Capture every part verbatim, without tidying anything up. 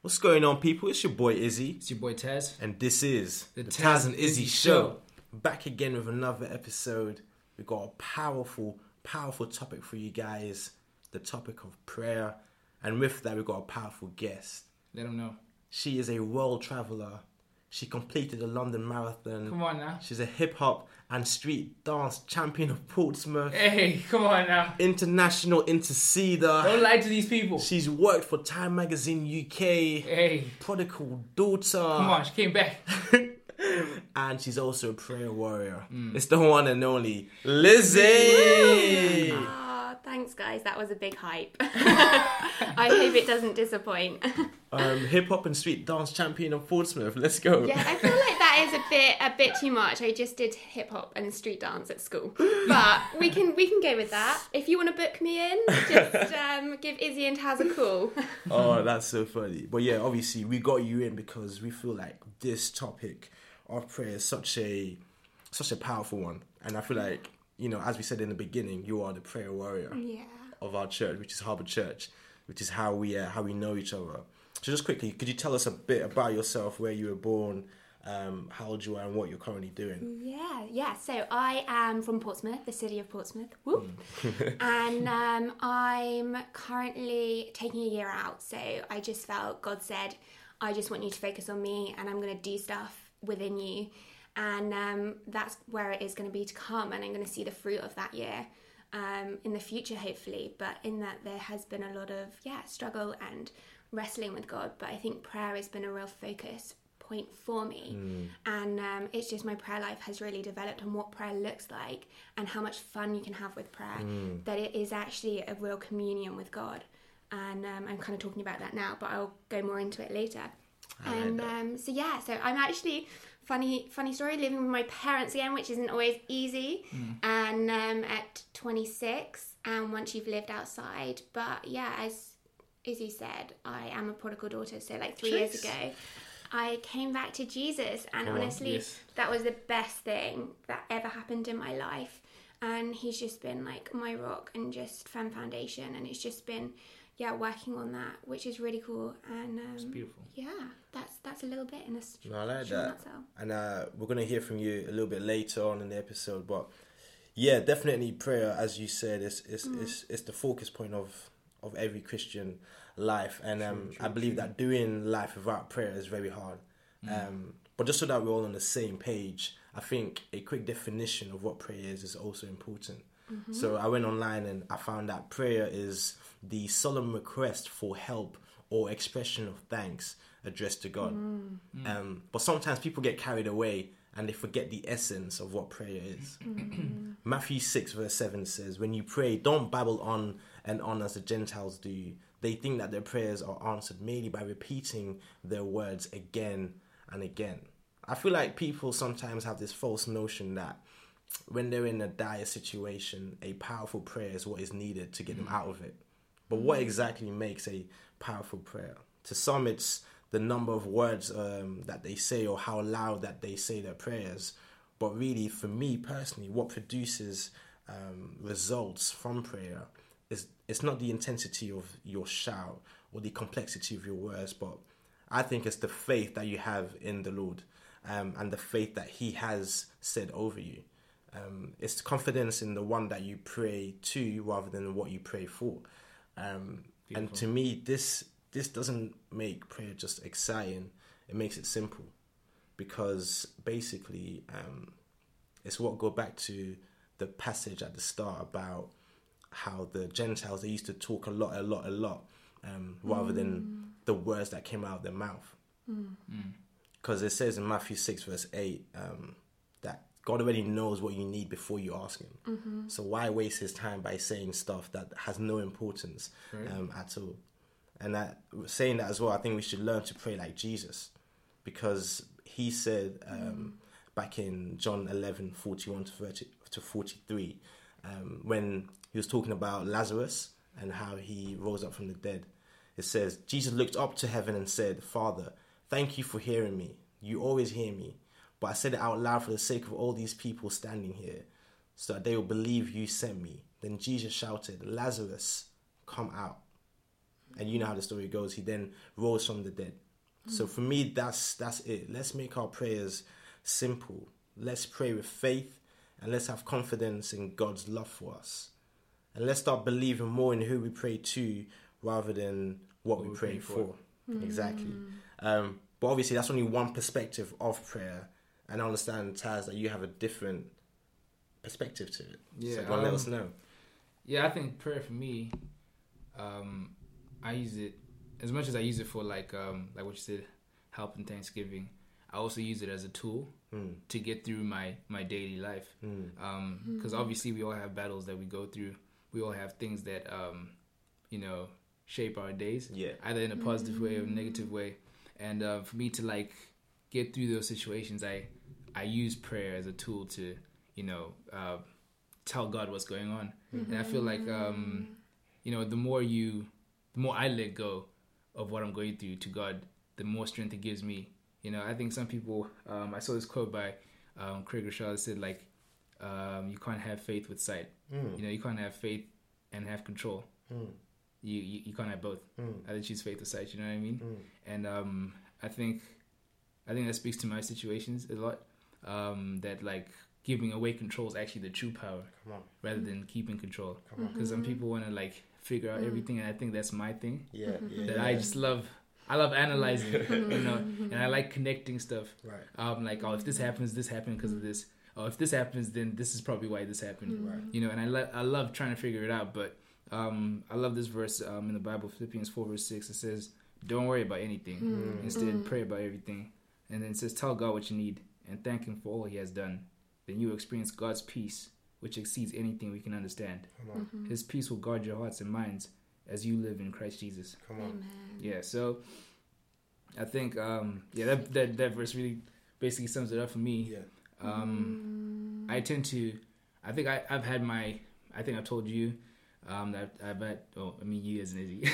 What's going on, people? It's your boy Izzy. It's your boy Taz. And this is The, the Taz, Taz and Izzy Izzy Show. Show. Back again with another episode. We've got a powerful, powerful topic for you guys. The topic of prayer. And with that, we've got a powerful guest. Let them know. She is a world traveller. She completed the London Marathon. Come on now. She's a hip-hop and street dance champion of Portsmouth. Hey, come on now. International interceder. Don't lie to these people. She's worked for Time Magazine U K. Hey. Prodigal daughter. Come on, she came back. And she's also a prayer warrior. Mm. It's the one and only Lizzie. Oh, thanks, guys. That was a big hype. I hope it doesn't disappoint. um, hip hop and street dance champion of Portsmouth. Let's go. Yeah, I feel like that is a bit a bit too much. I just did hip hop and street dance at school, but we can we can go with that. If you want to book me in, just um, give Izzy and Taz a call. Oh, that's so funny. But yeah, obviously we got you in because we feel like this topic of prayer is such a such a powerful one, and I feel like, you know, as we said in the beginning, you are the prayer warrior yeah. of our church, which is Harbour Church, which is how we uh, how we know each other. So just quickly, could you tell us a bit about yourself, where you were born, um, how old you are, and what you're currently doing? Yeah, yeah. So I am from Portsmouth, the city of Portsmouth. Whoop. Mm. and um, I'm currently taking a year out. So I just felt God said, I just want you to focus on me, and I'm going to do stuff within you. And um, that's where it is going to be to come, and I'm going to see the fruit of that year um, in the future, hopefully. But in that, there has been a lot of, yeah, struggle and wrestling with God. But I think prayer has been a real focus point for me. Mm. And um, it's just my prayer life has really developed on what prayer looks like and how much fun you can have with prayer, mm. that it is actually a real communion with God. And um, I'm kind of talking about that now, but I'll go more into it later. I and um, so, yeah, so I'm actually... Funny funny story, living with my parents again, which isn't always easy, mm. and um, at twenty-six, and once you've lived outside. But yeah, as Izzy said, I am a prodigal daughter, so like three Jeez. years ago, I came back to Jesus, and Come honestly, on, yes. that was the best thing that ever happened in my life, and he's just been like my rock and just firm foundation, and it's just been... yeah, working on that, which is really cool, and um, it's beautiful. Yeah, that's that's a little bit in a no, I like that. Nutshell. And uh, we're gonna hear from you a little bit later on in the episode, but yeah, definitely prayer, as you said, is is mm. is is the focus point of of every Christian life, and um, true, true, I believe true. that doing life without prayer is very hard. Mm. Um, but just so that we're all on the same page, I think a quick definition of what prayer is is also important. Mm-hmm. So I went online and I found that prayer is the solemn request for help or expression of thanks addressed to God. Mm-hmm. Um, but sometimes people get carried away and they forget the essence of what prayer is. Mm-hmm. Matthew six verse seven says, when you pray, don't babble on and on as the Gentiles do. They think that their prayers are answered merely by repeating their words again and again. I feel like people sometimes have this false notion that when they're in a dire situation, a powerful prayer is what is needed to get them out of it. But what exactly makes a powerful prayer? To some, it's the number of words um, that they say or how loud that they say their prayers. But really, for me personally, what produces um, results from prayer is it's not the intensity of your shout or the complexity of your words, but I think it's the faith that you have in the Lord um, and the faith that He has said over you. Um, it's confidence in the one that you pray to rather than what you pray for. Um, and to me, this this doesn't make prayer just exciting. It makes it simple, because basically um, it's what go back to the passage at the start about how the Gentiles, they used to talk a lot, a lot, a lot, um, rather mm. than the words that came out of their mouth. Because mm. it says in Matthew six verse eight um, that God already knows what you need before you ask Him. Mm-hmm. So why waste His time by saying stuff that has no importance right. um, at all? And that, saying that as well, I think we should learn to pray like Jesus, because He said um, mm. back in John eleven forty-one to thirty to forty-three, um, when He was talking about Lazarus and how he rose up from the dead, it says, Jesus looked up to heaven and said, Father, thank you for hearing me. You always hear me. But I said it out loud for the sake of all these people standing here, so that they will believe you sent me. Then Jesus shouted, Lazarus, come out. and you know how the story goes. He then rose from the dead. Mm. So for me, that's that's it. Let's make our prayers simple. Let's pray with faith, and let's have confidence in God's love for us. And let's start believing more in who we pray to rather than what, what we pray for. for. Mm. Exactly. Um, but obviously, that's only one perspective of prayer. And I understand, Taz, that you have a different perspective to it. Yeah, so um, let us know. Yeah, I think prayer for me, um, I use it as much as I use it for like um, like what you said, help in Thanksgiving. I also use it as a tool mm. to get through my, my daily life. Because mm. um, mm. obviously we all have battles that we go through. We all have things that um, you know shape our days, yeah. either in a positive mm. way or a negative way. And uh, for me to like get through those situations, I I use prayer as a tool to you know uh, tell God what's going on. Mm-hmm. And I feel like um, you know the more you, the more I let go of what I'm going through to God, the more strength it gives me. You know, I think some people. Um, I saw this quote by um, Craig Rochelle that said like, um, "You can't have faith with sight. Mm. You know, you can't have faith and have control." Mm. You, you you can't have both. Mm. Either choose faith or sight. You know what I mean? Mm. And um, I think, I think that speaks to my situations a lot. Um, that like giving away control is actually the true power, rather than keeping control. Because some people want to like figure out mm. everything, and I think that's my thing. Yeah, yeah that yeah. I just love. I love analyzing, you know, and I like connecting stuff. Right. Um, like oh, if this happens, this happened because of this. Oh, if this happens, then this is probably why this happened. Right. You know, and I lo- I love trying to figure it out, but. Um, I love this verse um, in the Bible, Philippians four verse six. It says, "Don't worry about anything. Mm. Instead, mm. pray about everything." And then it says, "Tell God what you need and thank Him for all He has done. Then you will experience God's peace, which exceeds anything we can understand. Mm-hmm. His peace will guard your hearts and minds as you live in Christ Jesus." Come on. Amen. Yeah. So I think um, yeah, that, that that verse really basically sums it up for me. Yeah. Um, mm. I tend to, I think I, I've had my, I think I told you. Um, that I've had, oh, I mean you as an Izzy.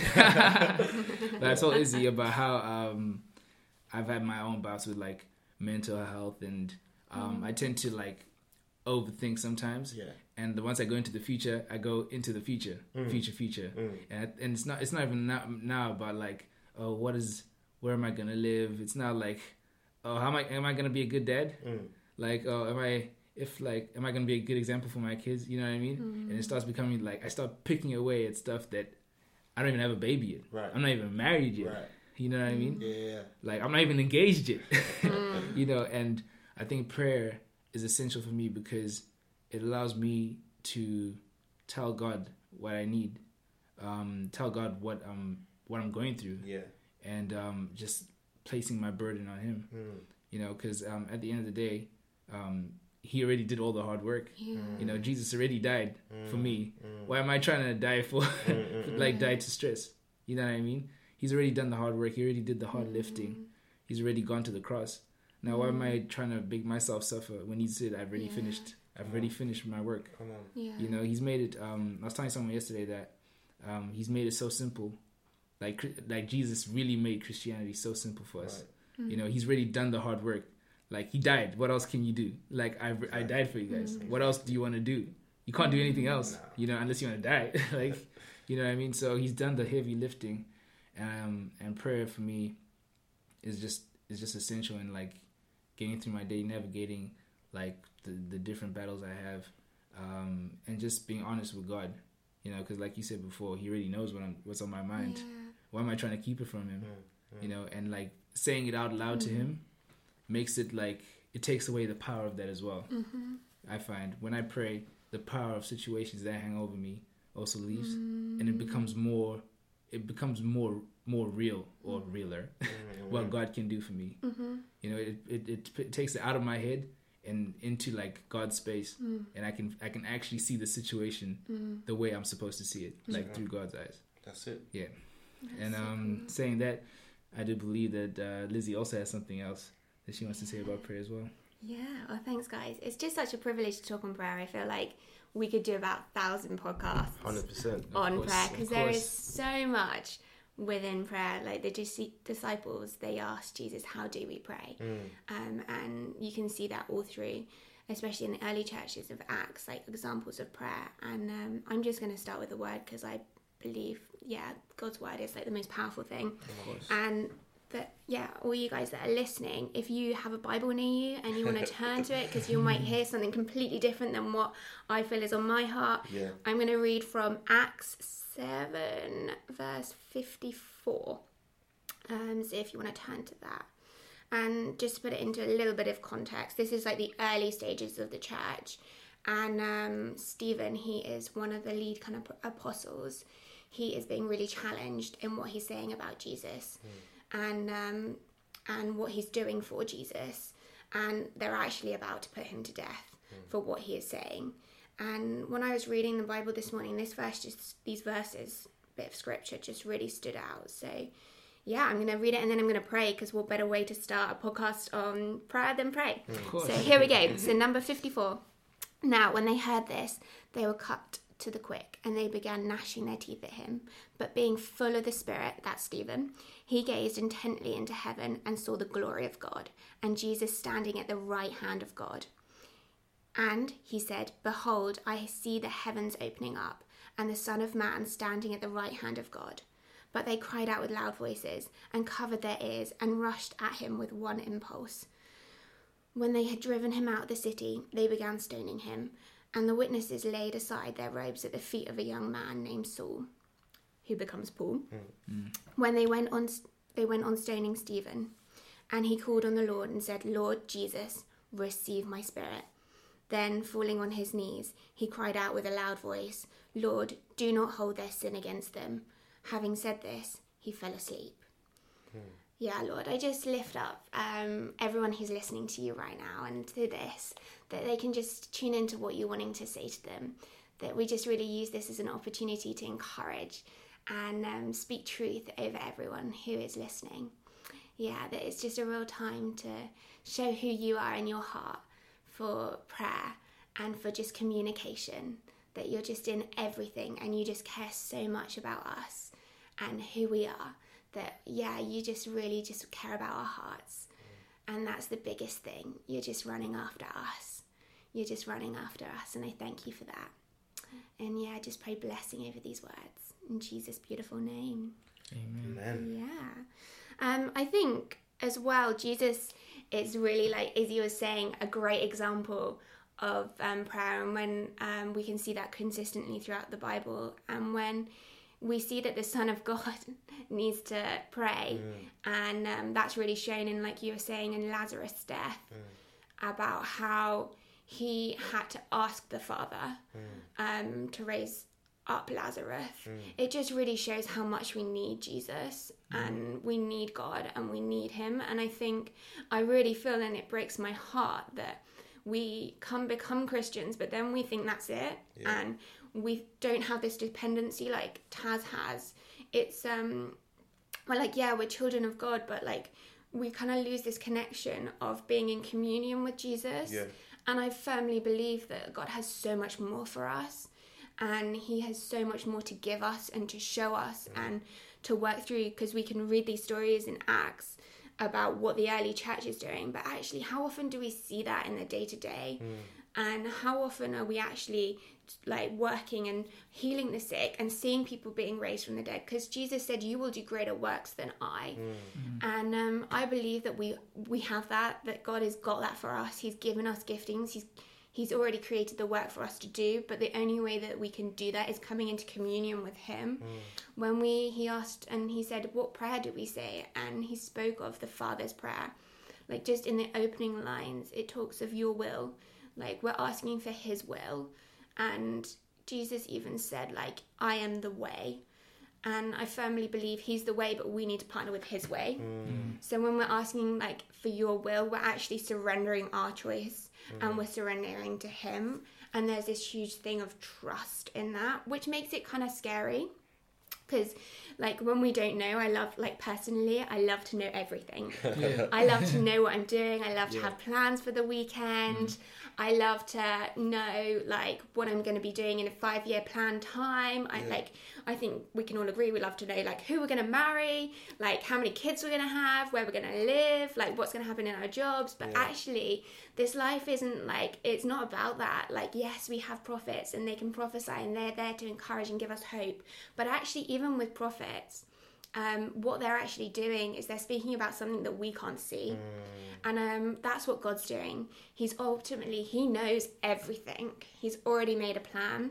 But I told Izzy about how um, I've had my own bouts with like mental health, and um, mm. I tend to like overthink sometimes. Yeah. And the once I go into the future, I go into the future, mm. future, future, mm. and and it's not it's not even now, now about like oh what is where am I gonna live? It's not like oh how am I am I gonna be a good dad? Mm. Like oh am I. If like, am I gonna be a good example for my kids? You know what I mean? Mm. And it starts becoming like I start picking away at stuff that I don't even have a baby yet. Right. I'm not even married yet. Right. You know what I mean? Yeah. Like I'm not even engaged yet. Mm. You know, and I think prayer is essential for me because it allows me to tell God what I need, um, tell God what um what I'm going through. Yeah. And um, just placing my burden on Him. Mm. You know, because um, at the end of the day. Um, He already did all the hard work. Yeah. You know, Jesus already died mm. for me. Mm. Why am I trying to die for, mm, like, die to stress? You know what I mean? He's already done the hard work. He already did the hard mm. lifting. He's already gone to the cross. Now, mm. why am I trying to make myself suffer when He said, I've already yeah. finished. I've already finished my work. Come on. Yeah. You know, He's made it, um, I was telling someone yesterday that um, He's made it so simple. Like, like Jesus really made Christianity so simple for us. Right. Mm. You know, He's already done the hard work. Like, He died. What else can you do? Like, I I died for you guys. Mm. What else do you want to do? You can't do anything else, no. you know, unless you want to die. Like, you know what I mean? So He's done the heavy lifting. Um, and prayer for me is just is just essential in, like, getting through my day, navigating, like, the, the different battles I have, um, and just being honest with God, you know, because like you said before, He already knows what I'm, what's on my mind. Yeah. Why am I trying to keep it from Him? Mm. Mm. You know, and, like, saying it out loud mm. to Him makes it like it takes away the power of that as well. Mm-hmm. I find when I pray, the power of situations that hang over me also leaves, mm. and it becomes more, it becomes more more real or realer mm. what God can do for me. Mm-hmm. You know, it, it it it takes it out of my head and into like God's space, mm. and I can I can actually see the situation mm. the way I'm supposed to see it, like yeah. through God's eyes. That's it. Yeah. That's and um, so cool. saying that, I do believe that uh, Lizzie also has something else that she wants to say about prayer as well. Yeah, well, thanks, guys. It's just such a privilege to talk on prayer. I feel like we could do about a thousand podcasts one hundred percent on course, prayer because there course. is so much within prayer. Like the dis- disciples, they asked Jesus, how do we pray? Mm. Um, and you can see that all through, especially in the early churches of Acts, like examples of prayer. And um, I'm just going to start with a word because I believe, yeah, God's word is like the most powerful thing. And that, yeah, all you guys that are listening, if you have a Bible near you and you want to turn to it, because you might hear something completely different than what I feel is on my heart, Yeah. I'm going to read from Acts seven, verse fifty-four. Um, so if you want to turn to that. And just to put it into a little bit of context, this is like the early stages of the church. And um, Stephen, he is one of the lead kind of apostles. He is being really challenged in what he's saying about Jesus. Mm. and um, and what he's doing for Jesus, and they're actually about to put him to death mm. for what he is saying. And when I was reading the Bible this morning, this verse, just these verses, bit of scripture, just really stood out. So, yeah, I'm going to read it and then I'm going to pray, because what better way to start a podcast on prayer than pray? Mm. So here we go. So number fifty-four. Now, when they heard this, they were cut to the quick, and they began gnashing their teeth at him. But being full of the Spirit, that's Stephen, he gazed intently into heaven and saw the glory of God, and Jesus standing at the right hand of God. And he said, "Behold, I see the heavens opening up, and the Son of Man standing at the right hand of God." But they cried out with loud voices, and covered their ears, and rushed at him with one impulse. When they had driven him out of the city, they began stoning him. And the witnesses laid aside their robes at the feet of a young man named Saul, who becomes Paul. Mm. When they went on, they went on stoning Stephen, and he called on the Lord and said, "Lord Jesus, receive my spirit." Then, falling on his knees, he cried out with a loud voice, "Lord, do not hold their sin against them." Having said this, he fell asleep. Mm. Yeah, Lord, I just lift up um, everyone who's listening to you right now and to this, that they can just tune into what you're wanting to say to them, that we just really use this as an opportunity to encourage and um, speak truth over everyone who is listening. Yeah, that it's just a real time to show who you are in your heart for prayer and for just communication, that you're just in everything and you just care so much about us and who we are. That, yeah, you just really just care about our hearts. And that's the biggest thing. You're just running after us. You're just running after us. And I thank you for that. And yeah, just pray blessing over these words. In Jesus' beautiful name. Amen. Amen. Yeah. Um, I think as well, Jesus is really, like, as you were saying, a great example of um, prayer. And when um, we can see that consistently throughout the Bible. And when we see that the Son of God needs to pray, mm. and um, that's really shown in, like you were saying, in Lazarus' death, mm. about how he had to ask the Father mm. um, to raise up Lazarus. Mm. It just really shows how much we need Jesus, mm. and we need God, and we need him. And I think I really feel, and it breaks my heart, that we come become Christians, but then we think that's it, yeah. and we don't have this dependency like Taz has. It's um well, like, yeah, we're children of God, but like we kind of lose this connection of being in communion with Jesus. Yeah. And I firmly believe that God has so much more for us, and he has so much more to give us and to show us mm. and to work through, because we can read these stories in Acts about what the early church is doing, but actually how often do we see that in the day-to-day? Mm. And how often are we actually like working and healing the sick and seeing people being raised from the dead? Because Jesus said, "You will do greater works than I." Mm. And um, I believe that we we have that, that God has got that for us. He's given us giftings. He's He's already created the work for us to do, but the only way that we can do that is coming into communion with him. Mm. When we, he asked and he said, "What prayer do we say?" And he spoke of the Father's prayer. Like, just in the opening lines, it talks of your will. Like, we're asking for his will. And Jesus even said, like, "I am the way." And I firmly believe he's the way, but we need to partner with his way. Mm. So when we're asking, like, for your will, we're actually surrendering our choice, mm. and we're surrendering to him. And there's this huge thing of trust in that, which makes it kind of scary. Because, like, when we don't know, I love, like, personally, I love to know everything. Yeah. I love to know what I'm doing. I love to yeah. have plans for the weekend. Mm. I love to know, like, what I'm going to be doing in a five-year plan time. I yeah. like, I think we can all agree we love to know like who we're going to marry, like how many kids we're going to have, where we're going to live, like what's going to happen in our jobs. But yeah. actually, this life isn't like, it's not about that. Like, yes, we have prophets and they can prophesy and they're there to encourage and give us hope. But actually, even with prophets, um, what they're actually doing is they're speaking about something that we can't see. Mm. And um, that's what God's doing. He's ultimately, he knows everything. He's already made a plan.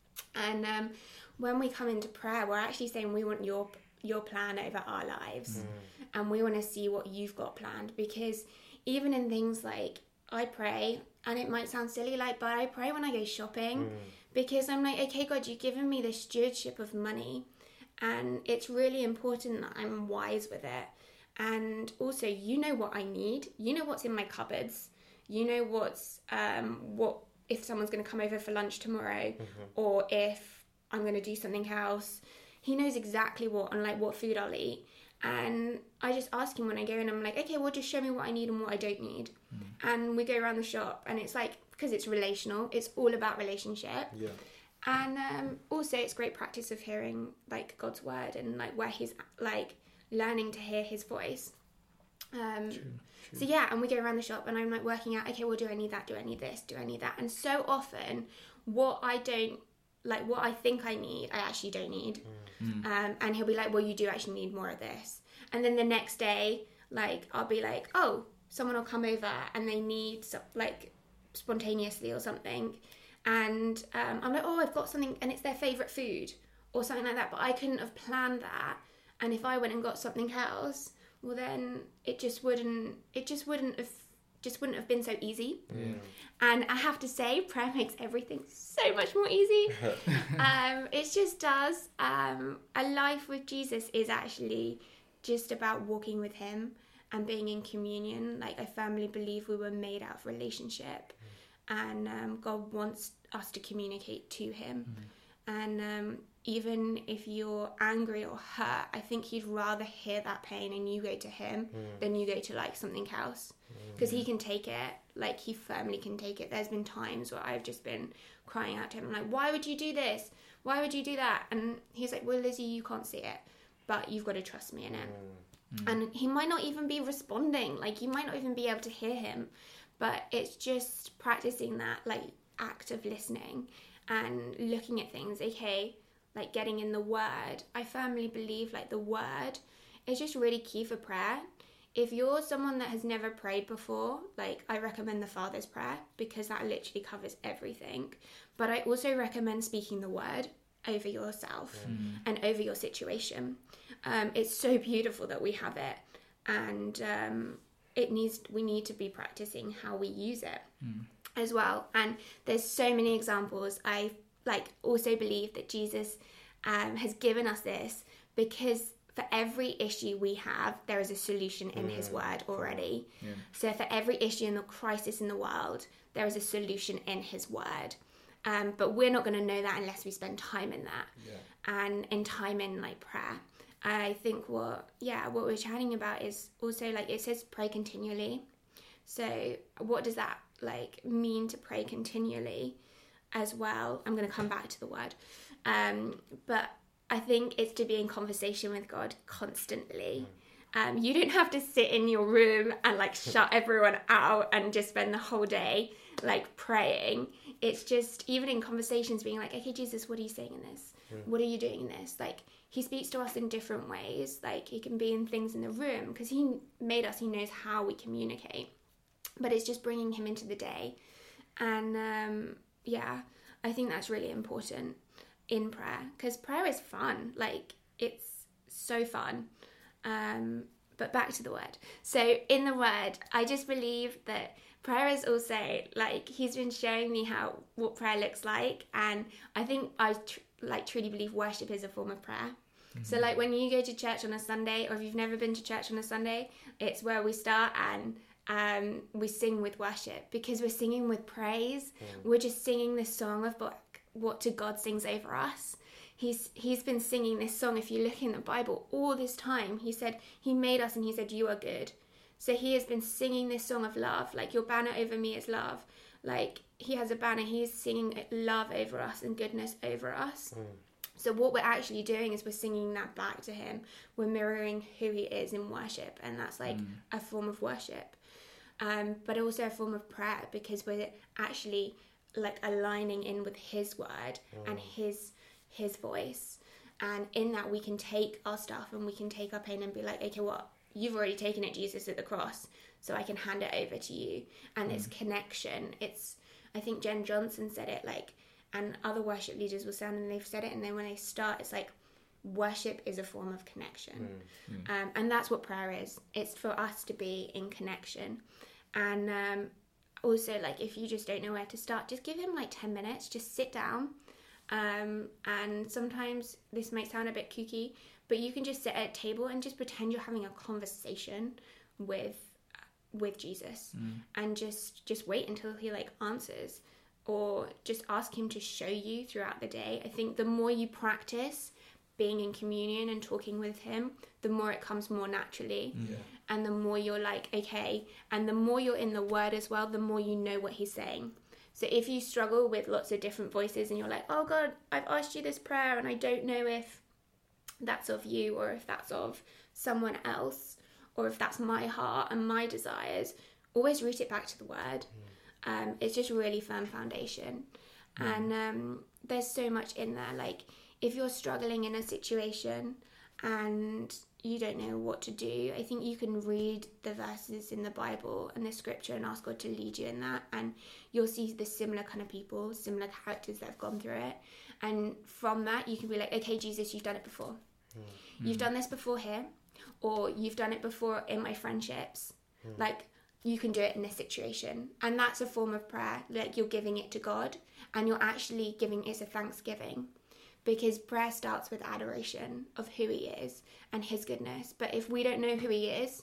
And um, when we come into prayer, we're actually saying we want your your plan over our lives. Mm. And we want to see what you've got planned. Because even in things like, I pray, and it might sound silly, like, but I pray when I go shopping. Mm. Because I'm like, okay, God, you've given me the stewardship of money. And it's really important that I'm wise with it. And also, you know what I need. You know what's in my cupboards. You know what's um, what if someone's going to come over for lunch tomorrow, mm-hmm. or if I'm going to do something else. He knows exactly what and like what food I'll eat. And I just ask him when I go in. I'm like, okay, well, just show me what I need and what I don't need. Mm-hmm. And we go around the shop, and it's like, because it's relational. It's all about relationship. Yeah. And um, also, it's great practice of hearing like God's word and like where he's like. learning to hear his voice. Um, true, true. So yeah, and we go around the shop and I'm like working out, okay, well, do I need that? Do I need this? Do I need that? And so often what I don't, like what I think I need, I actually don't need. Mm. Um, and he'll be like, well, you do actually need more of this. And then the next day, like, I'll be like, oh, someone will come over and they need some, like spontaneously or something. And um, I'm like, oh, I've got something and it's their favourite food or something like that. But I couldn't have planned that. And if I went and got something else, well then it just wouldn't it just wouldn't have just wouldn't have been so easy. Yeah. And I have to say, prayer makes everything so much more easy. um, it just does. Um, a life with Jesus is actually just about walking with him and being in communion. Like, I firmly believe we were made out of relationship, mm. and um, God wants us to communicate to him. Mm. And um, even if you're angry or hurt, I think he'd rather hear that pain and you go to him mm. than you go to like something else, because mm. he can take it. Like, he firmly can take it. There's been times where I've just been crying out to him, like, why would you do this? Why would you do that? And he's like, well, Lizzie, you can't see it, but you've got to trust me in it. Mm. And he might not even be responding. Like, you might not even be able to hear him, but it's just practicing that like act of listening and looking at things. Okay, like getting in the word. I firmly believe like the word is just really key for prayer. If you're someone that has never prayed before, like, I recommend the Father's Prayer, because that literally covers everything. But I also recommend speaking the word over yourself mm. and over your situation. Um, it's so beautiful that we have it, and um, it needs we need to be practicing how we use it mm. as well. And there's so many examples. I like also believe that Jesus um, has given us this, because for every issue we have, there is a solution in mm. his word already. Yeah. So for every issue and the crisis in the world, there is a solution in his word. Um, but we're not going to know that unless we spend time in that, yeah. and in time in like prayer. I think what, yeah, what we're chatting about is also like, it says pray continually. So what does that like mean to pray continually as well? I'm going to come back to the word. Um, but I think it's to be in conversation with God constantly. Um, you don't have to sit in your room and like shut everyone out and just spend the whole day like praying. It's just even in conversations being like, okay, Jesus, what are you saying in this? Mm. What are you doing in this? Like, he speaks to us in different ways. Like, he can be in things in the room because he made us. He knows how we communicate. But it's just bringing him into the day. And um, yeah, I think that's really important in prayer, because prayer is fun. Like, it's so fun. Um, but back to the word. So in the word, I just believe that prayer is also like, he's been showing me how what prayer looks like, and I think I tr- like truly believe worship is a form of prayer. Mm-hmm. So like when you go to church on a Sunday, or if you've never been to church on a Sunday, it's where we start and um, we sing with worship, because we're singing with praise. Mm. We're just singing this song of what what to God sings over us. He's he's been singing this song. If you look in the Bible all this time, he said he made us and he said you are good. So he has been singing this song of love, like your banner over me is love. Like he has a banner, he's singing love over us and goodness over us. Mm. So what we're actually doing is we're singing that back to him. We're mirroring who he is in worship, and that's like mm. a form of worship, um, but also a form of prayer, because we're actually like aligning in with his word mm. and his his voice. And in that we can take our stuff and we can take our pain and be like, okay, what? You've already taken it, Jesus, at the cross, so I can hand it over to you. And mm. it's connection. It's, I think Jen Johnson said it, like, and other worship leaders will sound, and they've said it, and then when they start, it's like, worship is a form of connection. Mm. Mm. Um, and that's what prayer is. It's for us to be in connection. And um, also, like, if you just don't know where to start, just give him like ten minutes, just sit down. Um, and sometimes this might sound a bit kooky, but you can just sit at a table and just pretend you're having a conversation with with Jesus, mm. and just just wait until he like answers, or just ask him to show you throughout the day. I think the more you practice being in communion and talking with him, the more it comes more naturally. Yeah. And the more you're like, okay, and the more you're in the word as well, the more you know what he's saying. So if you struggle with lots of different voices and you're like, oh God, I've asked you this prayer and I don't know if that's of you or if that's of someone else, or if that's my heart and my desires, always root it back to the word. Mm. Um, it's just really firm foundation. Mm. And um, there's so much in there. Like, if you're struggling in a situation and you don't know what to do, I think you can read the verses in the Bible and the scripture and ask God to lead you in that, and you'll see the similar kind of people, similar characters that have gone through it. And from that, you can be like, okay, Jesus, you've done it before. Mm. You've done this before here, or you've done it before in my friendships. Mm. Like, you can do it in this situation. And that's a form of prayer. Like, you're giving it to God, and you're actually giving it as a thanksgiving. Because prayer starts with adoration of who he is and his goodness. But if we don't know who he is,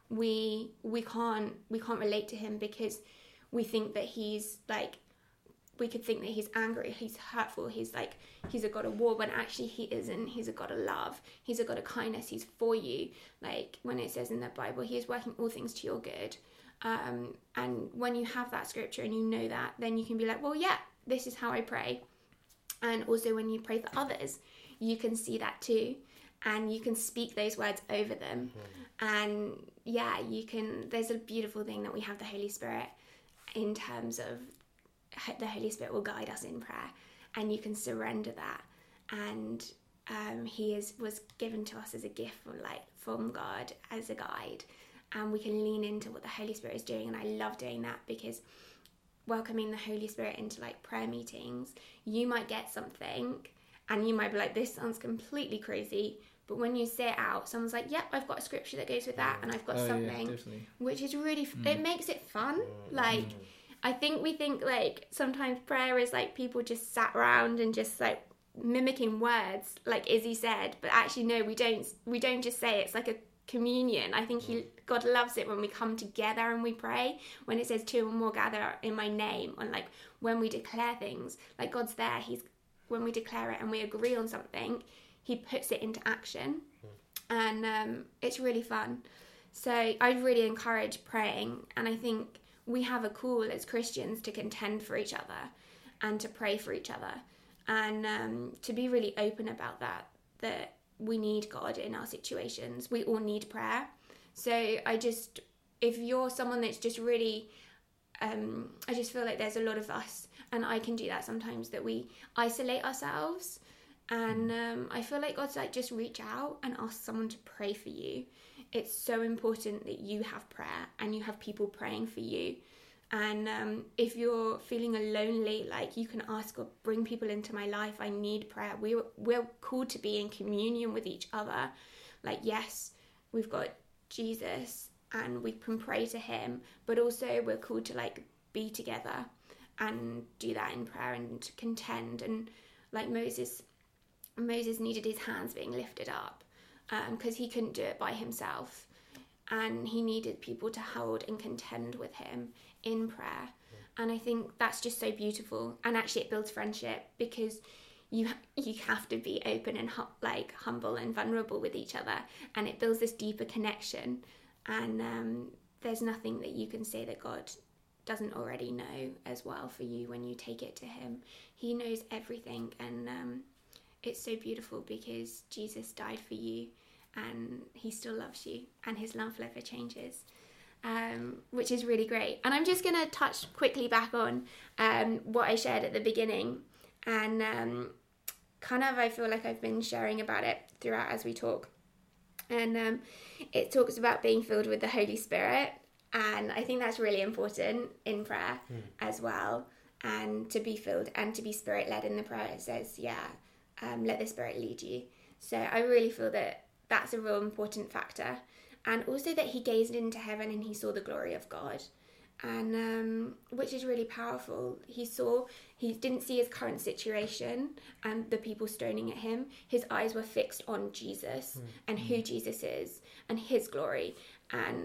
we we can't we can't relate to him, because we think that he's like, we could think that he's angry, he's hurtful, he's like, he's a God of war, when actually he isn't. He's a God of love, he's a God of kindness, he's for you. Like, when it says in the Bible, he is working all things to your good. Um, and when you have that scripture and you know that, then you can be like, well, yeah, this is how I pray. And also when you pray for others, you can see that too. And you can speak those words over them. Mm. And yeah, you can, there's a beautiful thing that we have the Holy Spirit, in terms of the Holy Spirit will guide us in prayer. And you can surrender that. And um, he is was given to us as a gift from, like, from God as a guide. And we can lean into what the Holy Spirit is doing. And I love doing that, because welcoming the Holy Spirit into like prayer meetings, you might get something and you might be like, this sounds completely crazy, but when you say it out, someone's like, yep, I've got a scripture that goes with that, and I've got oh, something, yeah, which is really mm. it makes it fun. Like, mm. I think we think like sometimes prayer is like people just sat around and just like mimicking words, like Izzy said, but actually no, we don't we don't just say it. It's like a communion. I think he God loves it when we come together and we pray, when it says two or more gather in my name, and like when we declare things, like God's there. He's when we declare it and we agree on something, he puts it into action. And um, it's really fun. So I'd really encourage praying, and I think we have a call as Christians to contend for each other and to pray for each other, and um, to be really open about that, that we need God in our situations. We all need prayer. So I just, if you're someone that's just really, um, I just feel like there's a lot of us, and I can do that sometimes, that we isolate ourselves. And um, I feel like God's like, just reach out and ask someone to pray for you. It's so important that you have prayer and you have people praying for you. And um, if you're feeling lonely, like, you can ask God, bring people into my life. I need prayer. We're, we're called to be in communion with each other. Like, yes, we've got Jesus and we can pray to him, but also we're called to like be together and do that in prayer and to contend. And like Moses, Moses needed his hands being lifted up because um, he couldn't do it by himself. And he needed people to hold and contend with him in prayer. And I think that's just so beautiful. And actually it builds friendship, because you you have to be open and hu- like humble and vulnerable with each other. And it builds this deeper connection. And um, there's nothing that you can say that God doesn't already know as well for you when you take it to him. He knows everything. And um, it's so beautiful because Jesus died for you and he still loves you and his love never changes, um, which is really great. And I'm just going to touch quickly back on um, what I shared at the beginning, and um, kind of I feel like I've been sharing about it throughout as we talk. And um, it talks about being filled with the Holy Spirit, and I think that's really important in prayer mm. as well, and to be filled and to be Spirit-led in the prayer. It says, yeah, um, let the Spirit lead you. So I really feel that that's a real important factor. And also that he gazed into heaven and he saw the glory of God, and um, which is really powerful. He saw, he didn't see his current situation and the people stoning at him. His eyes were fixed on Jesus mm. and who Jesus is and his glory, and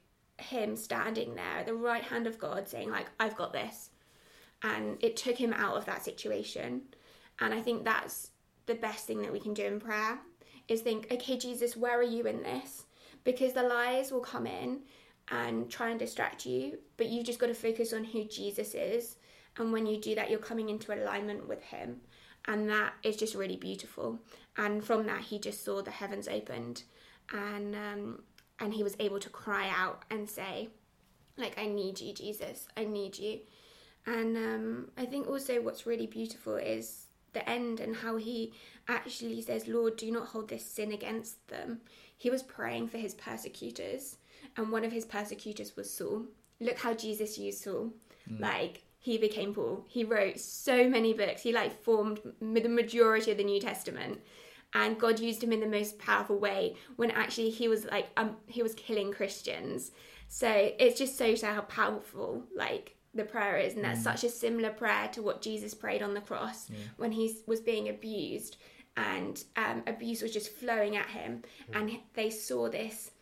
him standing there at the right hand of God saying, like, I've got this. And it took him out of that situation. And I think that's the best thing that we can do in prayer, is think, okay, Jesus, where are you in this? Because the lies will come in and try and distract you, but you've just got to focus on who Jesus is. And when you do that, you're coming into alignment with him. And that is just really beautiful. And from that, he just saw the heavens opened, and um, and he was able to cry out and say, like, I need you, Jesus, I need you. And um, I think also what's really beautiful is the end and how he actually says, Lord, do not hold this sin against them. He was praying for his persecutors, and one of his persecutors was Saul. Look how Jesus used Saul. Mm. Like, he became Paul. He wrote so many books. He like formed the majority of the New Testament, and God used him in the most powerful way when actually he was like, um, he was killing Christians. So it's just so, so how powerful like the prayer is, and that's mm. such a similar prayer to what Jesus prayed on the cross yeah. when he was being abused, and um, abuse was just flowing at him, yeah. and they saw this,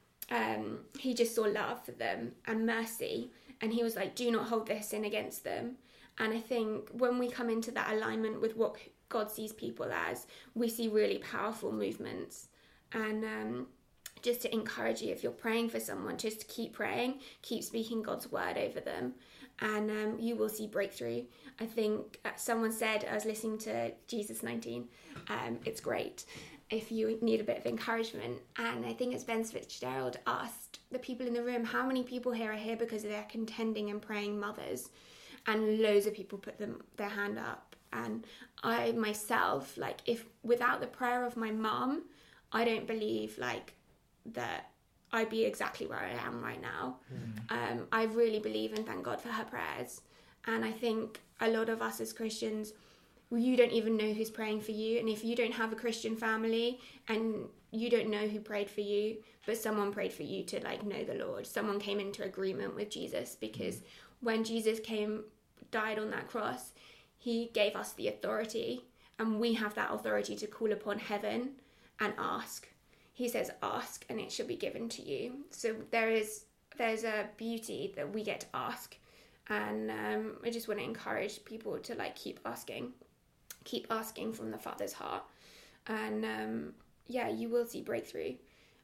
um, he just saw love for them and mercy, and he was like, do not hold their sin against them. And I think when we come into that alignment with what God sees people as, we see really powerful movements. And um, just to encourage you, if you're praying for someone, just keep praying, keep speaking God's word over them, and um, you will see breakthrough. I think uh, someone said, I was listening to Jesus nineteen, um, it's great if you need a bit of encouragement. And I think it's Ben Fitzgerald asked the people in the room, how many people here are here because they're contending and praying mothers? And loads of people put them their hand up. And I myself, like, if without the prayer of my mum, I don't believe like that I'd be exactly where I am right now. Mm. Um, I really believe and thank God for her prayers. And I think a lot of us as Christians, you don't even know who's praying for you. And if you don't have a Christian family and you don't know who prayed for you, but someone prayed for you to like know the Lord, someone came into agreement with Jesus, because mm. when Jesus came, died on that cross, he gave us the authority, and we have that authority to call upon heaven and ask. He says, ask and it shall be given to you. So there is, there's a beauty that we get to ask. And um, I just want to encourage people to like keep asking, keep asking from the Father's heart. And um, yeah, you will see breakthrough,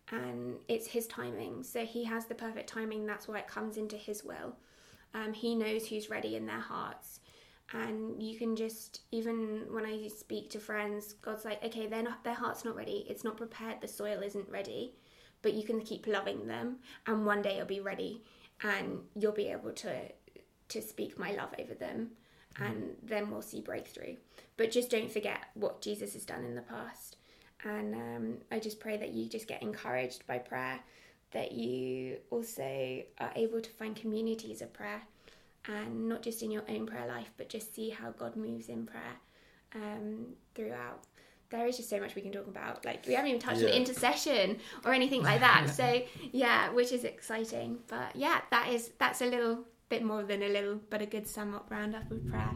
and it's his timing. So he has the perfect timing. That's why it comes into his will. Um, he knows who's ready in their hearts. And you can just, even when I speak to friends, God's like, okay, they're not, their heart's not ready. It's not prepared. The soil isn't ready. But you can keep loving them. And one day it'll be ready. And you'll be able to to speak my love over them. And then we'll see breakthrough. But just don't forget what Jesus has done in the past. And um, I just pray that you just get encouraged by prayer. That you also are able to find communities of prayer. And not just in your own prayer life, but just see how God moves in prayer um, throughout. There is just so much we can talk about. Like, we haven't even touched yeah. on intercession or anything like that. So, yeah, which is exciting. But, yeah, that is that's a little bit more than a little, but a good sum up roundup of prayer.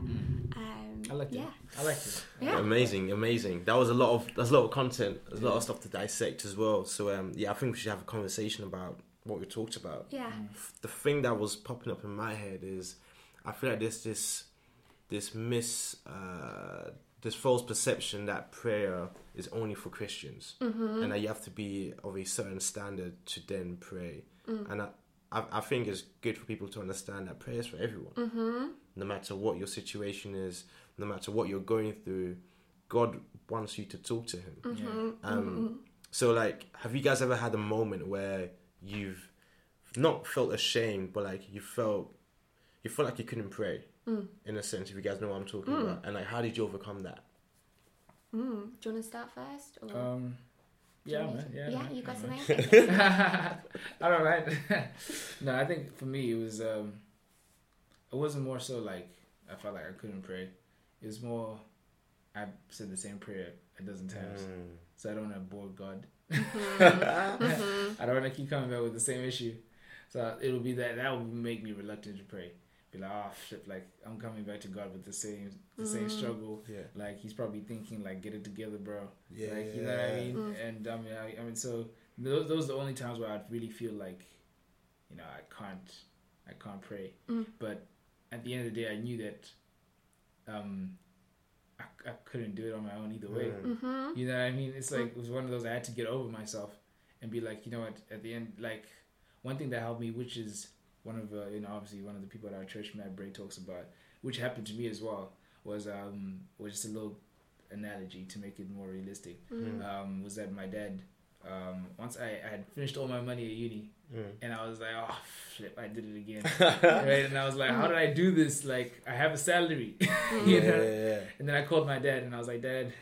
Um, I like yeah. it. I like it. Yeah. Amazing, amazing. That was a lot of, there's a lot of content. There's a lot of stuff to dissect as well. So, um, yeah, I think we should have a conversation about what we talked about. Yeah. The thing that was popping up in my head is, I feel like there's this this mis uh, this false perception that prayer is only for Christians, mm-hmm. and that you have to be of a certain standard to then pray. Mm. And I, I I think it's good for people to understand that prayer is for everyone, mm-hmm. no matter what your situation is, no matter what you're going through. God wants you to talk to him. Mm-hmm. Um, Mm-hmm. so like, have you guys ever had a moment where you've not felt ashamed, but like you felt you felt like you couldn't pray Mm. in a sense? If you guys know what I'm talking Mm. about, and like, how did you overcome that? Mm. Do you want to start first? Or Um, do you yeah, want me man, to- yeah, yeah, man, you got yeah, man. something? Okay. I don't mind. No, I think for me it was um, it wasn't more so like I felt like I couldn't pray. It was more I said the same prayer a dozen times, Mm. so I don't want to bore God. Mm-hmm. I don't want to keep coming back with the same issue. So it'll be that that will make me reluctant to pray. Be like, oh flip, like I'm coming back to God with the same the same Mm. struggle. Yeah. Like he's probably thinking like, get it together, bro. Yeah. Like you know what I mean? Mm. And I mean, I, I mean, so those those are the only times where I really feel like, you know, I can't I can't pray. Mm. But at the end of the day, I knew that um I, I couldn't do it on my own either way. Mm. Mm-hmm. You know what I mean? It's like it was one of those I had to get over myself and be like, you know what? At the end, like one thing that helped me, which is one of uh, you know obviously one of the people at our church, Matt Bray, talks about, which happened to me as well, was um was just a little analogy to make it more realistic. Mm. Um, was that my dad? Um, once I, I had finished all my money at uni, Mm. and I was like, oh flip, I did it again, right? And I was like, how did I do this? Like I have a salary, Mm. you Yeah, know? yeah, yeah. And then I called my dad and I was like, Dad,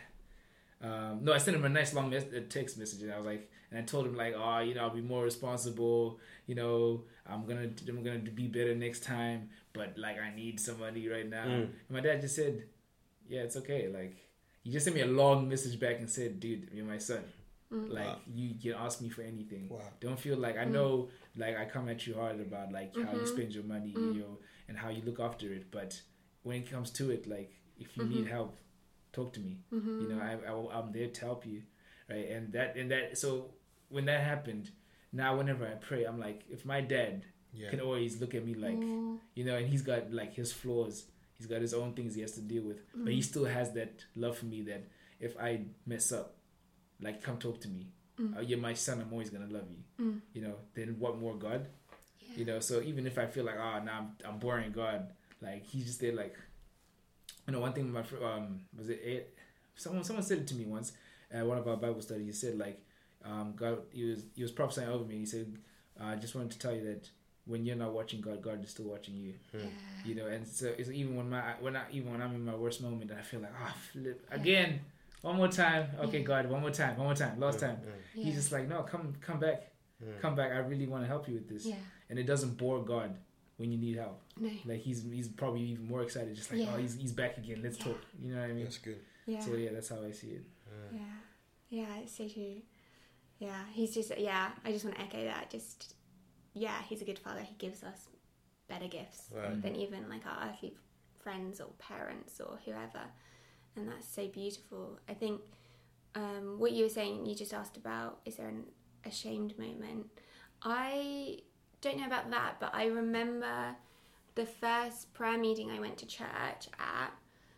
um, no, I sent him a nice long mes- a text message and I was like, and I told him like, oh, you know, I'll be more responsible. You know, I'm gonna I'm gonna be better next time. But like, I need some money right now. Mm. And my dad just said, yeah, it's okay. Like, he just sent me a long message back and said, dude, you're my son. Mm. Like, Wow. you can ask me for anything. Wow. Don't feel like I know, like I come at you hard about like how you Mhm. spend your money, Mm. you know, and how you look after it. But when it comes to it, like if you Mhm. need help, talk to me. Mm-hmm. You know, I, I will- I'm there to help you, right? And that and that. So when that happened, now whenever I pray, I'm like, if my dad Yeah. can always look at me like, Mm. you know, and he's got like his flaws, he's got his own things he has to deal with, but Mm. he still has that love for me that if I mess up, like come talk to me. Mm. Uh, you're my son. I'm always gonna love you. Mm. You know. Then what more, God? Yeah. You know. So even if I feel like, oh, now I'm I'm boring God, like he's just there. Like, you know, one thing my fr- um was it, it someone someone said it to me once at one of our Bible studies. He said like, um, God, he was he was prophesying over me. He said, uh, I just wanted to tell you that when you're not watching God, God is still watching you. Yeah. You know. And so it's even when my when I even when I'm in my worst moment, I feel like, oh, flip again. One more time, okay, Yeah. God. One more time, one more time. Last time. Yeah. He's just like, no, come, come back, Mm. come back. I really want to help you with this. Yeah. And it doesn't bore God when you need help. No. Like he's he's probably even more excited, just like, Yeah. oh, he's he's back again. Let's Yeah. talk. You know what I mean? That's good. Yeah. So yeah, that's how I see it. Yeah. Yeah, it's so true. Yeah, he's just, yeah, I just want to echo that. Just, yeah, he's a good father. He gives us better gifts Right. than even like our earthly friends or parents or whoever. And that's so beautiful. I think um, what you were saying, you just asked about, is there an ashamed moment? I don't know about that, but I remember the first prayer meeting I went to church at,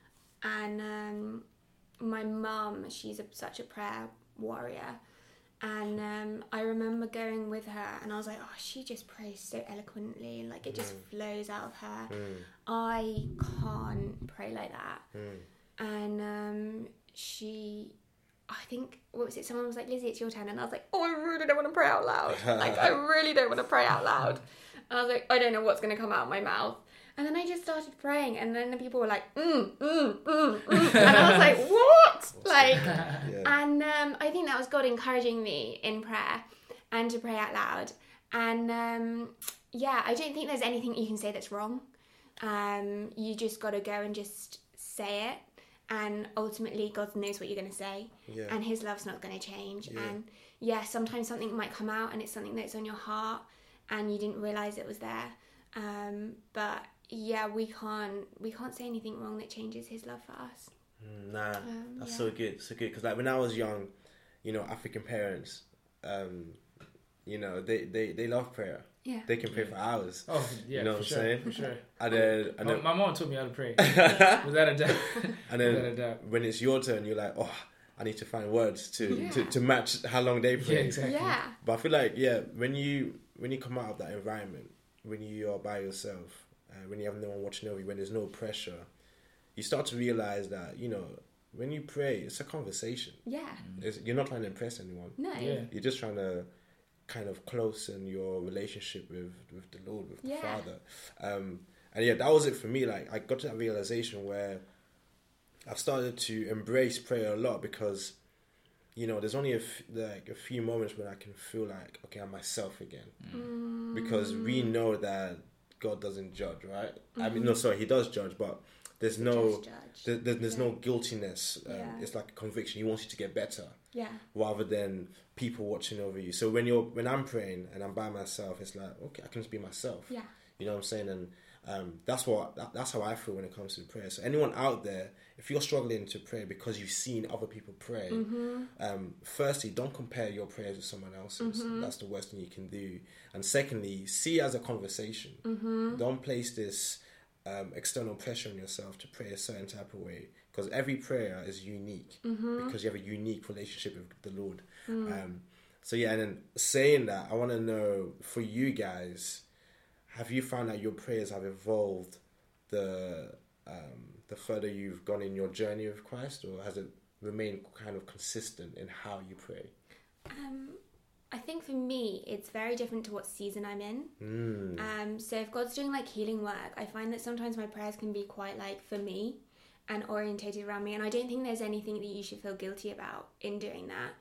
and um, my mum, she's a, such a prayer warrior, and um, I remember going with her, and I was like, oh, she just prays so eloquently, like it just flows out of her. Mm. I can't pray like that. Mm. And um, she, I think, what was it? Someone was like, Lizzie, it's your turn. And I was like, oh, I really don't want to pray out loud. Like, I really don't want to pray out loud. And I was like, I don't know what's going to come out of my mouth. And then I just started praying. And then the people were like, mm, mm, mm, mm. And I was like, what? Like, Yeah. and um, I think that was God encouraging me in prayer and to pray out loud. And um, yeah, I don't think there's anything you can say that's wrong. Um, you just got to go and just say it. And ultimately, God knows what you're going to say. Yeah. And his love's not going to change. Yeah. And yeah, sometimes something might come out and it's something that's on your heart and you didn't realize it was there. Um, but yeah, we can't we can't say anything wrong that changes his love for us. Mm, Nah, Um, that's yeah. so good, so good. Because like when I was young, you know, African parents, um, you know, they, they, they love prayer. Yeah. They can pray for hours. Oh yeah, You know for what I'm sure, saying? for sure. And then, and My, then, my mom taught me how to pray. Yeah. Without a doubt. and Without a then doubt. when it's your turn, you're like, oh, I need to find words to, Yeah. to, to match how long they pray. Yeah, exactly. Yeah. But I feel like, yeah, when you when you come out of that environment, when you are by yourself, uh, when you have no one watching over you, when there's no pressure, you start to realize that, you know, when you pray, it's a conversation. Yeah. It's, you're not trying to impress anyone. No. Yeah. You're just trying to kind of closen your relationship with, with the Lord, with Yeah. the Father. Um, and yeah, that was it for me. Like, I got to that realization where I've started to embrace prayer a lot because, you know, there's only a, f- like a few moments when I can feel like, okay, I'm myself again. Mm. Because we know that God doesn't judge, right? Mm-hmm. I mean, no, sorry, he does judge, but there's no Just judge. there, there- there's Yeah. no guiltiness. Um, Yeah. It's like a conviction. He wants you to get better Yeah. rather than people watching over you. So when you're when I'm praying and I'm by myself, it's like, okay, I can just be myself. Yeah. You know what I'm saying? And um, that's what that, that's how I feel when it comes to prayer. So anyone out there, if you're struggling to pray because you've seen other people pray, Mm-hmm. um, firstly, don't compare your prayers with someone else's. Mm-hmm. That's the worst thing you can do. And secondly, see it as a conversation. Mm-hmm. Don't place this um, external pressure on yourself to pray a certain type of way, because every prayer is unique Mm-hmm. because you have a unique relationship with the Lord. Mm. Um, so yeah, and then saying that, I want to know for you guys, have you found that your prayers have evolved the um, the further you've gone in your journey with Christ, or has it remained kind of consistent in how you pray? Um, I think for me, it's very different to what season I'm in. Mm. Um, so if God's doing like healing work, I find that sometimes my prayers can be quite like for me and orientated around me. And I don't think there's anything that you should feel guilty about in doing that.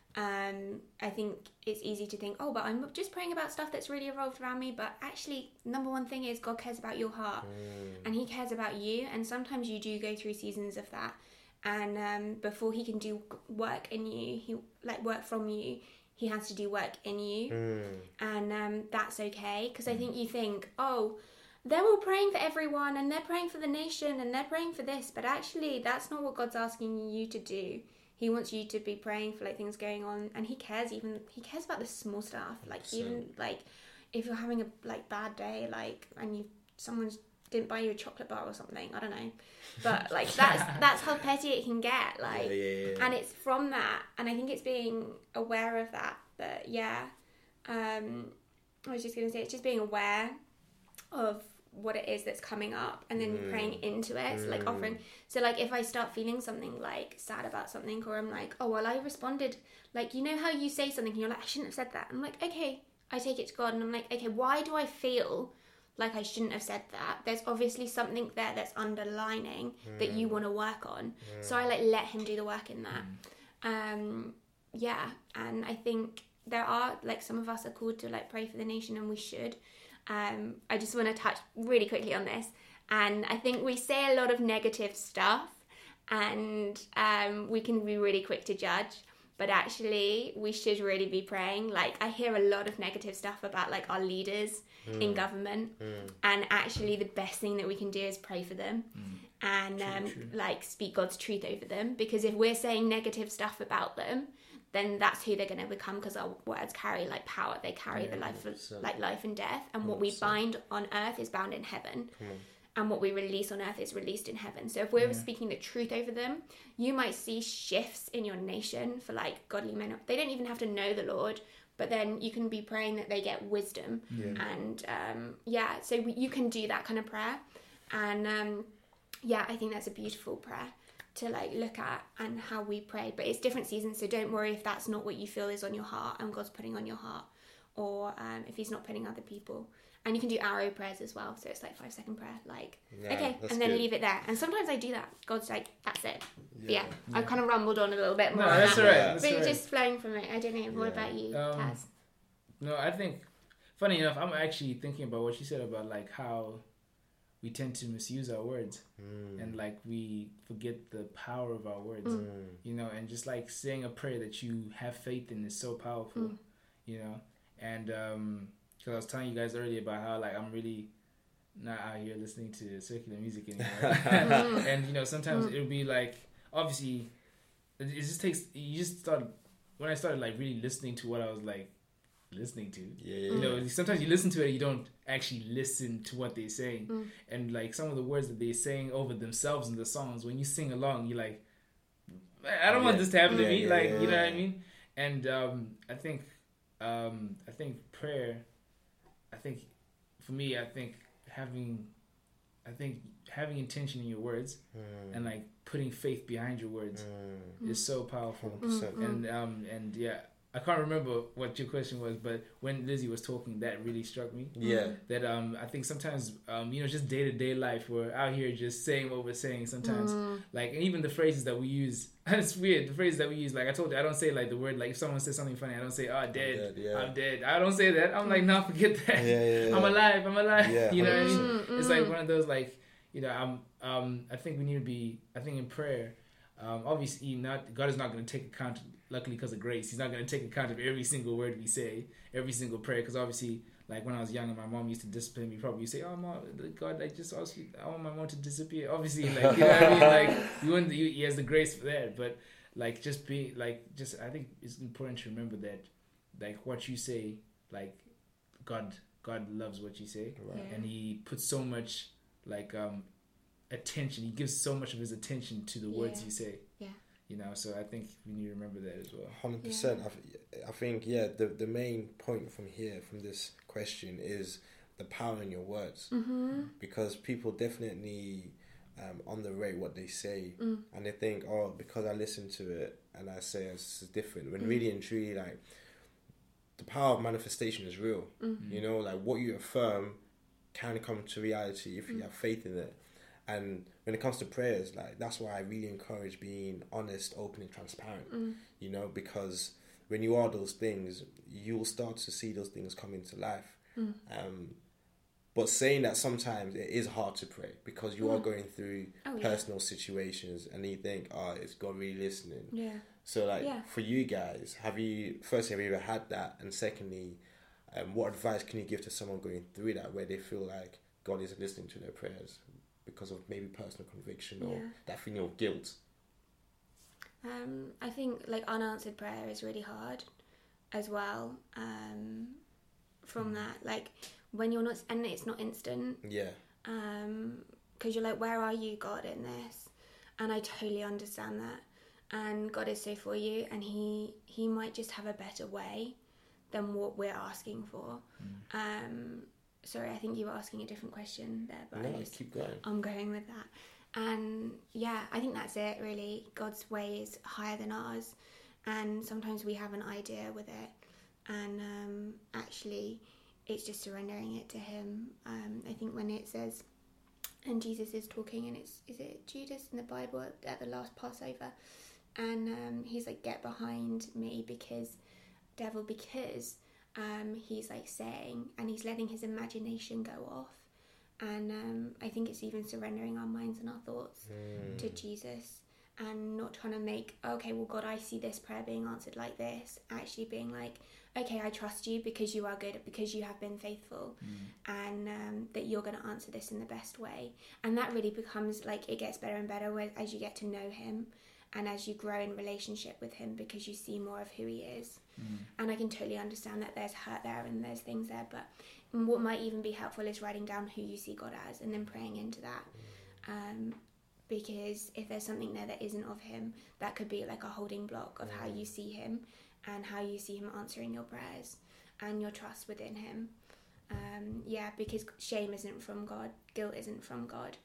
Um, I think it's easy to think, oh, but I'm just praying about stuff that's really revolved around me. But actually, number one thing is God cares about your heart Mm. and he cares about you. And sometimes you do go through seasons of that. And um, before he can do work in you, he like work from you, he has to do work in you. Mm. And um, that's okay, because I think you think, oh, they're all praying for everyone and they're praying for the nation and they're praying for this, but actually that's not what God's asking you to do. He wants you to be praying for like things going on, and he cares even he cares about the small stuff, like one hundred percent. even like if you're having a like bad day, like and you someone's didn't buy you a chocolate bar or something, I don't know, but like that's that's how petty it can get, like Yeah, yeah, yeah. and it's from that, and I think it's being aware of that. But yeah, um, I was just gonna say it's just being aware of what it is that's coming up, and then Mm. praying into it, so, like Mm. offering. So like if I start feeling something like sad about something, or I'm like, oh well, I responded, like you know how you say something and you're like, I shouldn't have said that. I'm like, okay, I take it to God, and I'm like, okay, why do I feel like I shouldn't have said that? There's obviously something there that's underlining that you want to work on. So I like let him do the work in that. Um, yeah, and I think there are like some of us are called to like pray for the nation, and we should. Um, I just want to touch really quickly on this, and I think we say a lot of negative stuff, and um, we can be really quick to judge. But actually, we should really be praying. Like, I hear a lot of negative stuff about, like, our leaders Mm. in government. And actually, the best thing that we can do is pray for them. And, True, um, true. like, speak God's truth over them. Because if we're saying negative stuff about them, then that's who they're going to become, because our words carry, like, power. They carry Yeah, the life of, one hundred percent. like, life and death. And what we one hundred percent. bind on earth is bound in heaven. Come on. And what we release on earth is released in heaven. So if we're Yeah. speaking the truth over them, you might see shifts in your nation for like godly men. They don't even have to know the Lord, but then you can be praying that they get wisdom. Yeah. And um, yeah, so we, you can do that kind of prayer. And um, yeah, I think that's a beautiful prayer to like look at and how we pray. But it's different seasons, so don't worry if that's not what you feel is on your heart and God's putting on your heart, or um, if he's not putting other people. And you can do arrow prayers as well, so it's like five second prayer, like Yeah, okay, that's and then good. leave it there. And sometimes I do that. God's like, that's it. But Yeah. yeah, I've kind of rumbled on a little bit No, more. on that's that. alright. Yeah. That's But alright. just flowing from it. I don't know. What Yeah. about you, Um, Taz? No, I think, funny enough, I'm actually thinking about what you said about like how we tend to misuse our words, Mm. and like we forget the power of our words, Mm. you know, and just like saying a prayer that you have faith in is so powerful, Mm. you know. And um, because I was telling you guys earlier about how like I'm really not out here listening to secular music anymore, and you know sometimes it'll be like obviously it it just takes you just start when I started like really listening to what I was like listening to. Yeah, You know, sometimes you listen to it, you don't actually listen to what they're saying, Mm. and like some of the words that they're saying over themselves in the songs. When you sing along, you're like, I don't want Yeah. this to happen Yeah, to me. yeah, like, yeah, you know yeah. what I mean? And um, I think, um, I think prayer. I think for me, I think having I think having intention in your words Mm. and like putting faith behind your words Mm. is so powerful. one hundred percent. And um and yeah, I can't remember what your question was, but when Lizzie was talking, that really struck me. Yeah. That um I think sometimes um you know just day to day life, we're out here just saying what we're saying sometimes, like, and even the phrases that we use. It's weird, the phrases that we use. Like I told you, I don't say like the word, like if someone says something funny, I don't say, oh, dead, dead, yeah. I'm dead. I don't say that. I'm like, no, forget that. Yeah, yeah, yeah. I'm alive. I'm alive. Yeah, you know what I one mean? hundred percent. It's like one of those, like, you know, um, um, I think we need to be, I think in prayer, um, obviously not, God is not going to take account, luckily because of grace, he's not going to take account of every single word we say, every single prayer, because obviously, like when I was young and my mom used to discipline me, probably used to say, oh, mom, God, I just asked you, I want my mom to disappear. Obviously, like, you know what I mean? Like, you wouldn't, you, he has the grace for that, but like, just be, like, just, I think it's important to remember that, like, what you say, like, God, God loves what you say, Right. Yeah. and he puts so much, like, um, attention, he gives so much of his attention to the words Yeah. you say. Yeah. You know, so I think we need to remember that as well. one hundred percent. I, th- I think, yeah, the, the main point from here, from this question, is the power in your words. Mm-hmm. Because people definitely um, underrate what they say. Mm. And they think, oh, because I listen to it and I say it's different. When really and truly, like, the power of manifestation is real. Mm. You know, like, what you affirm can come to reality if you have faith in it. And when it comes to prayers, like, that's why I really encourage being honest, open, and transparent. Mm. You know, because when you are those things, you'll start to see those things come into life. Mm. Um, but saying that sometimes it is hard to pray because you are going through Oh, yeah. personal situations and you think, oh, is God really listening? Yeah. So, like, Yeah. for you guys, have you, firstly, have you ever had that? And secondly, um, what advice can you give to someone going through that where they feel like God isn't listening to their prayers because of maybe personal conviction or Yeah. that feeling of guilt? Um, I think like unanswered prayer is really hard as well. Um, from that, like when you're not, and it's not instant. Yeah. Um, because you're like, where are you, God, in this? And I totally understand that. And God is so for you, and He He might just have a better way than what we're asking for. Mm. Um, sorry, I think you were asking a different question there, but No, I just, keep going. I'm going with that. And yeah, I think that's it really. God's way is higher than ours, and sometimes we have an idea with it, and um, actually it's just surrendering it to Him. Um, I think when it says, and Jesus is talking, and it's, is it Judas in the Bible at, at the last Passover? And um, he's like, get behind me, because, devil, because um, he's like saying, and he's letting his imagination go off. And um, I think it's even surrendering our minds and our thoughts Mm. to Jesus, and not trying to make, okay, well, God, I see this prayer being answered like this. Actually being like, okay, I trust you because you are good, because you have been faithful, and um, that you're going to answer this in the best way. And that really becomes like, it gets better and better as you get to know Him and as you grow in relationship with Him, because you see more of who He is. Mm. And I can totally understand that there's hurt there and there's things there, but what might even be helpful is writing down who you see God as and then praying into that. Um, because if there's something there that isn't of Him, that could be like a holding block of how you see Him and how you see Him answering your prayers and your trust within Him. Um, yeah, because shame isn't from God, guilt isn't from God,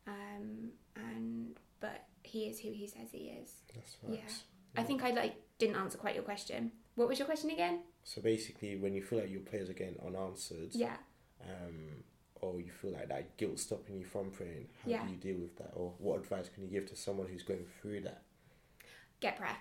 um, and but He is who He says He is. That's Yeah. facts. I think I like didn't answer quite your question. What was your question again? So basically, when you feel like your prayers are getting unanswered, Yeah. um, or you feel like that guilt stopping you from praying, how Yeah. do you deal with that? Or what advice can you give to someone who's going through that? Get prayer.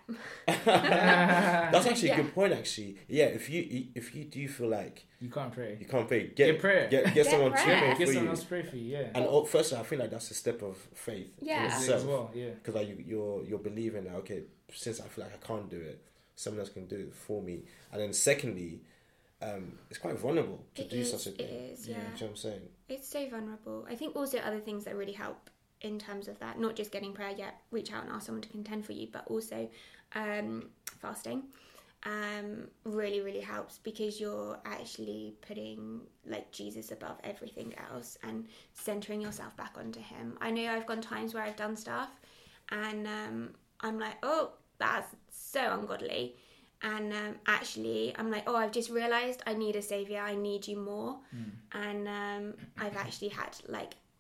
That's actually Yeah. a good point. Actually, yeah. If you if you do feel like You can't pray. you can't pray, get Get prayer. Get, get, Get someone prayer. to pray Get for someone you. else to pray for you, yeah. And oh, first, I feel like that's a step of faith Yeah. in As itself. well, yeah. Because like you, you're you're believing that, okay, since I feel like I can't do it, someone else can do it for me. And then secondly, um, it's quite vulnerable to It do is, such a it thing. is, Do yeah. you know what I'm saying? It's so vulnerable. I think also other things that really help in terms of that, not just getting prayer yet, reach out and ask someone to contend for you, but also um, fasting um, really, really helps, because you're actually putting like Jesus above everything else and centering yourself back onto Him. I know I've gone times where I've done stuff and um, I'm like, oh, that's so ungodly. And um, actually, I'm like, oh, I've just realised I need a saviour. I need you more. Mm. And um, I've actually had like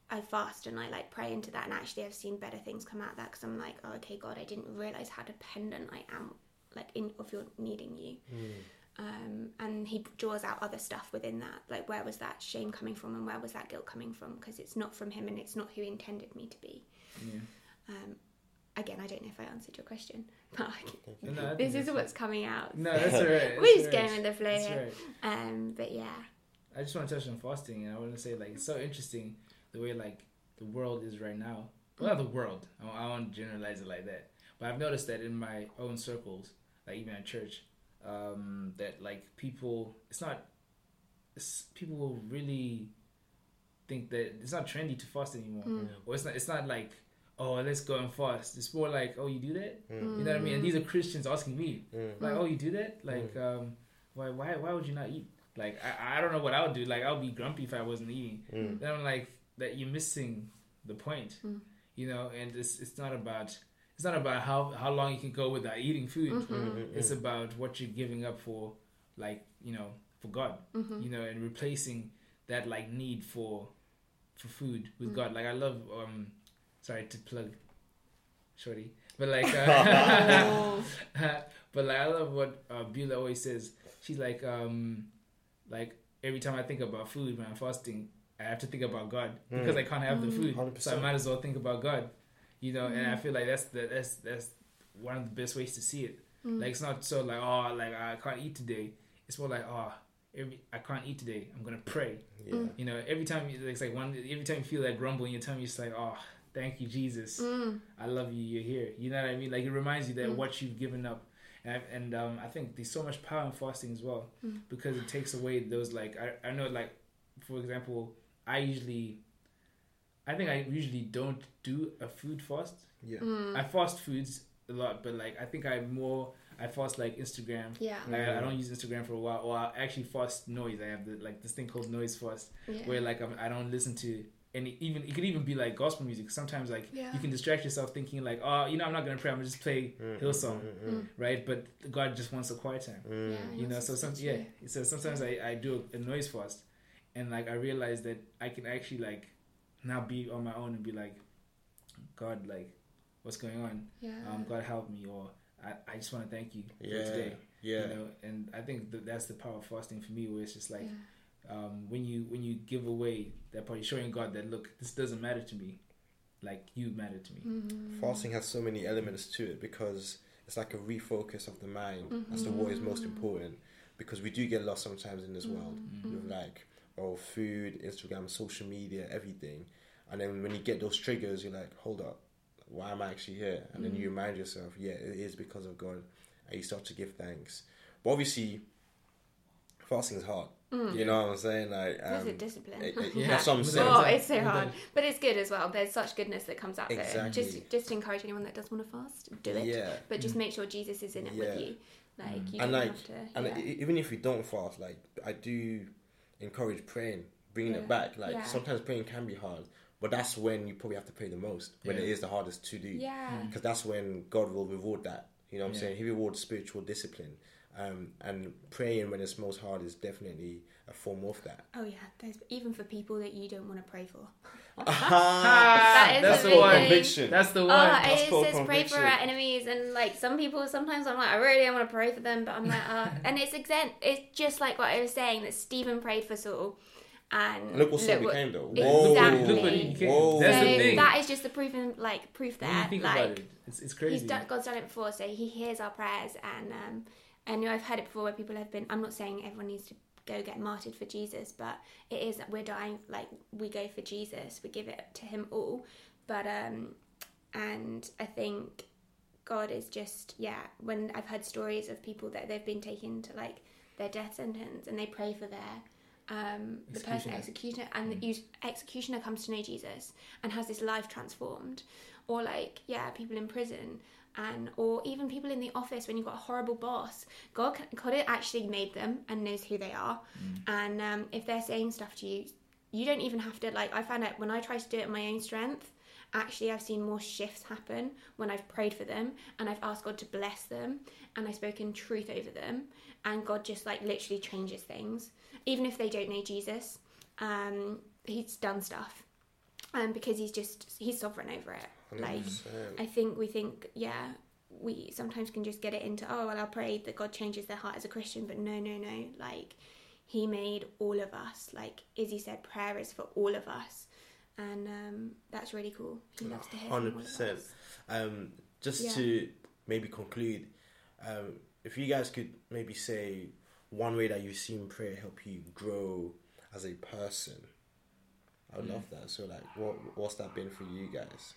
I fast and I like pray into that, and actually I've seen better things come out of that, because I'm like, oh, okay, God, I didn't realize how dependent I am, like in of your needing you. Mm. Um, and he draws out other stuff within that, like where was that shame coming from and where was that guilt coming from, because it's not from him and it's not who he intended me to be. Yeah. Um, again, I don't know if I answered your question, but no, this is what's coming out. No, that's all right. We're just right. going with the flow that's here. Right. Um, but yeah. I just want to touch on fasting, and I want to say, like, it's so interesting the way, like, the world is right now. Well, not the world. I won't generalize it like that. But I've noticed that in my own circles, like even at church, um, that, like, people, it's not, it's, people really think that it's not trendy to fast anymore. Mm. Or it's not, it's not like, oh, let's go and fast. It's more like, oh, you do that? Mm. You know what I mean? And these are Christians asking me, mm. like, oh, you do that? Like, mm. um, why, why, why would you not eat? Like, I, I don't know what I would do. Like, I would be grumpy if I wasn't eating. Mm. Then I'm like, that you're missing the point, mm. you know. And it's it's not about it's not about how, how long you can go without eating food. Mm-hmm. Mm-hmm. It's about what you're giving up for, like, you know, for God, mm-hmm. you know, and replacing that like need for for food with mm. God. Like, I love um, sorry to plug, Shorty, but like, uh, but like I love what uh, Beulah always says. She's like um. Like, every time I think about food when I'm fasting, I have to think about God, because mm. I can't have the food. one hundred percent. So I might as well think about God, you know. Mm. And I feel like that's the, that's that's one of the best ways to see it. Mm. Like, it's not so like, oh, like I can't eat today. It's more like, oh, every I can't eat today. I'm gonna pray. Yeah. Mm. You know, every time it's like one. Every time you feel that grumble in your tummy, it's like, oh, thank you, Jesus. Mm. I love you. You're here. You know what I mean? Like, it reminds you that mm. what you've given up. And, and um, I think there's so much power in fasting as well, mm. because it takes away those, like, I, I know, like, for example, I usually, I think I usually don't do a food fast. Yeah. Mm. I fast foods a lot, but, like, I think I more, I fast, like, Instagram. Yeah. Like, mm. I, I don't use Instagram for a while, or I actually fast noise. I have, the, like, this thing called noise fast, yeah. where, like, I'm, I don't listen to... And it even it could even be like gospel music. Sometimes, like, yeah. you can distract yourself thinking like, oh, you know, I'm not gonna pray. I'm gonna just play mm, Hillsong, mm, mm, right? But God just wants a quiet time, mm. yeah, you know. So some yeah. So sometimes I, I do a noise fast, and like I realize that I can actually like now be on my own and be like, God, like, what's going on? Yeah. Um, God help me, or I, I just want to thank you yeah. for today. Yeah. You know, and I think that that's the power of fasting for me, where it's just like. Yeah. Um, when you when you give away that part, you're showing God that, look, this doesn't matter to me, like, you matter to me. Mm-hmm. Fasting has so many elements to it, because it's like a refocus of the mind mm-hmm. as to what is most important, because we do get lost sometimes in this mm-hmm. world with like, oh, food, Instagram, social media, everything, and then when you get those triggers, you're like, hold up, why am I actually here? And mm-hmm. then you remind yourself, yeah, it is because of God, and you start to give thanks. But obviously, fasting is hard. Mm. You know what I'm saying? Like, um, it's a discipline. It, it, yeah. That's what I'm saying. Oh, it's so hard, but it's good as well. There's such goodness that comes out exactly. of it. Just, just to encourage anyone that does want to fast, do it. Yeah. But just mm. make sure Jesus is in it yeah. with you. Like, mm. you and don't like, have to. And yeah. even if we don't fast, like, I do encourage praying, bringing yeah. it back. Like, yeah. sometimes praying can be hard, but that's when you probably have to pray the most. When yeah. it is the hardest to do. Yeah. Because that's when God will reward that. You know what I'm yeah. saying? He rewards spiritual discipline. Um, and praying when it's most hard is definitely a form of that. Oh yeah, there's even for people that you don't want to pray for. that is that's the one. Conviction. That's the one. Oh, that's it says pray for our enemies, and like some people, sometimes I'm like, I really don't want to pray for them, but I'm like, uh, and it's exempt. It's just like what I was saying, that Stephen prayed for Saul. And look what Saul became, though. Whoa. Exactly. Look what he became. Whoa. That's so the thing. That is just the proof, in, like proof there. When you think like, about it, it's, it's crazy. He's done, God's done it before, so He hears our prayers, and um, and you know, I've heard it before where people have been. I'm not saying everyone needs to go get martyred for Jesus, but it is that we're dying. Like, we go for Jesus, we give it to Him all. But um, and I think God is just yeah. When I've heard stories of people that they've been taken to like their death sentence, and they pray for their. Um, the person executioner and mm. the executioner comes to know Jesus and has this life transformed, or like yeah people in prison, and or even people in the office when you've got a horrible boss. God, God actually made them and knows who they are, mm. and um, if they're saying stuff to you, you don't even have to like. I found out when I try to do it in my own strength, actually I've seen more shifts happen when I've prayed for them and I've asked God to bless them and I've spoken truth over them, and God just like literally changes things. Even if they don't know Jesus, um, He's done stuff. um, because he's just he's sovereign over it. one hundred percent. Like I think we think yeah we sometimes can just get it into oh well I'll pray that God changes their heart as a Christian, but no no no like he made all of us. Like Izzy said, prayer is for all of us, and um, that's really cool. He loves to hear one hundred from all percent. of us. Um, just Yeah. to maybe conclude, um, if you guys could maybe say one way that you've seen prayer help you grow as a person, I would love that. So, like, what what's that been for you guys?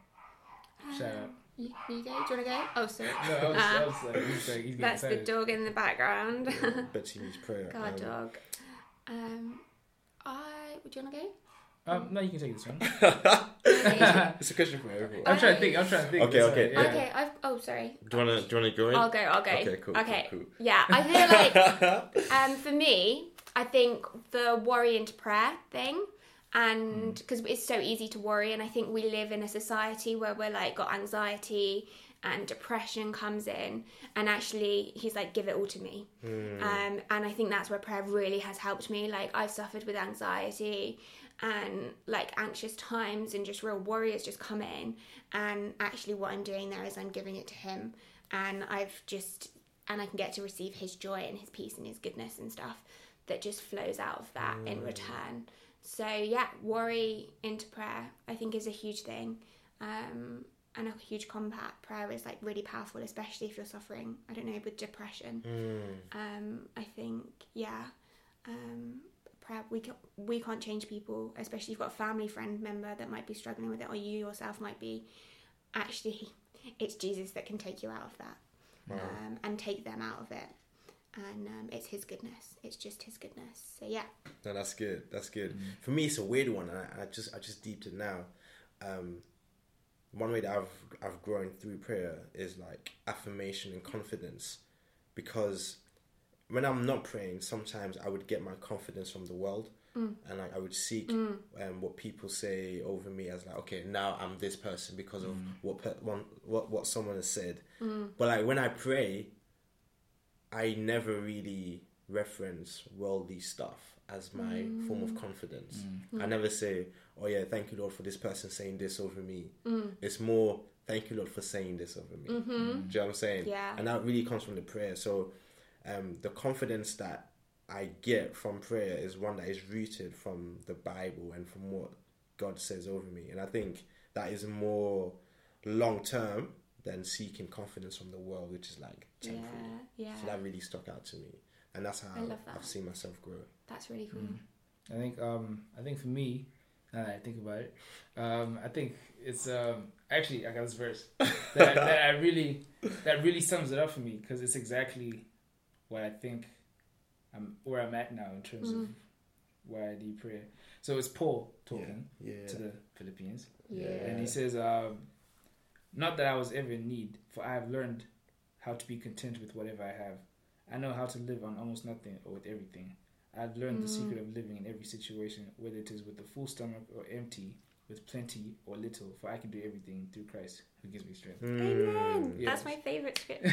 Shout out. You, you go? Do you want to go? Oh, sorry. No, I was, Ah, I was like, he's like, he's getting that's the excited. dog in the background. Betsy needs prayer. God, Um, dog. Um, I. Would you want to go? Um, no, you can take this one. It's a question for everyone. I'm trying to think. I'm trying to think. Okay, That's okay. all right, Okay. I've. Oh, sorry. Do you wanna do you wanna go in? I'll go. I'll go. Okay, cool, cool, Okay. cool. Yeah, I feel like um, for me, I think the worry into prayer thing, and because it's so easy to worry, and I think we live in a society where we're like got anxiety and depression comes in, and actually he's like, give it all to me. Um, and I think that's where prayer really has helped me. Like I've suffered with anxiety and like anxious times, and just real worry has just come in, and actually what I'm doing there is I'm giving it to him, and I've just and I can get to receive his joy and his peace and his goodness and stuff that just flows out of that in return. So yeah, worry into prayer I think is a huge thing, um, and a huge combat. Prayer is like really powerful, especially if you're suffering, I don't know, with depression. Um, I think yeah, um, prayer we can, we can't change people, especially if you've got a family friend member that might be struggling with it, or you yourself might be. Actually, it's Jesus that can take you out of that. Wow. Um, and take them out of it, and um, it's his goodness. It's just his goodness. So yeah, No, that's good. That's good. For me, it's a weird one. And I, I just I just deeped it now. Um, one way that I've I've grown through prayer is like affirmation and confidence, because when I'm not praying, sometimes I would get my confidence from the world, Mm. and like I would seek um, what people say over me as like, okay, now I'm this person because of what per- one, what what someone has said. But like when I pray, I never really reference worldly stuff as my form of confidence. I never say, oh yeah, thank you Lord for this person saying this over me. It's more, thank you Lord for saying this over me. Mm-hmm. Do you know what I'm saying? Yeah. And that really comes from the prayer. So um, the confidence that I get from prayer is one that is rooted from the Bible and from what God says over me. And I think that is more long term than seeking confidence from the world, which is like temporary. yeah, yeah. So that really stuck out to me. And that's how I love that. I've seen myself grow. That's really cool. I think um I think for me, now that I think about it, um I think it's um actually I got this verse that, that I really that really sums it up for me, because it's exactly what I think I'm where I'm at now in terms of why I need prayer. So it's Paul talking Yeah. to the Philippians, Yeah. and he says, um, "Not that I was ever in need, for I have learned how to be content with whatever I have. I know how to live on almost nothing or with everything. I've learned the secret of living in every situation, whether it is with a full stomach or empty, with plenty or little, for I can do everything through Christ who gives me strength." Amen. Yeah. That's my favorite scripture.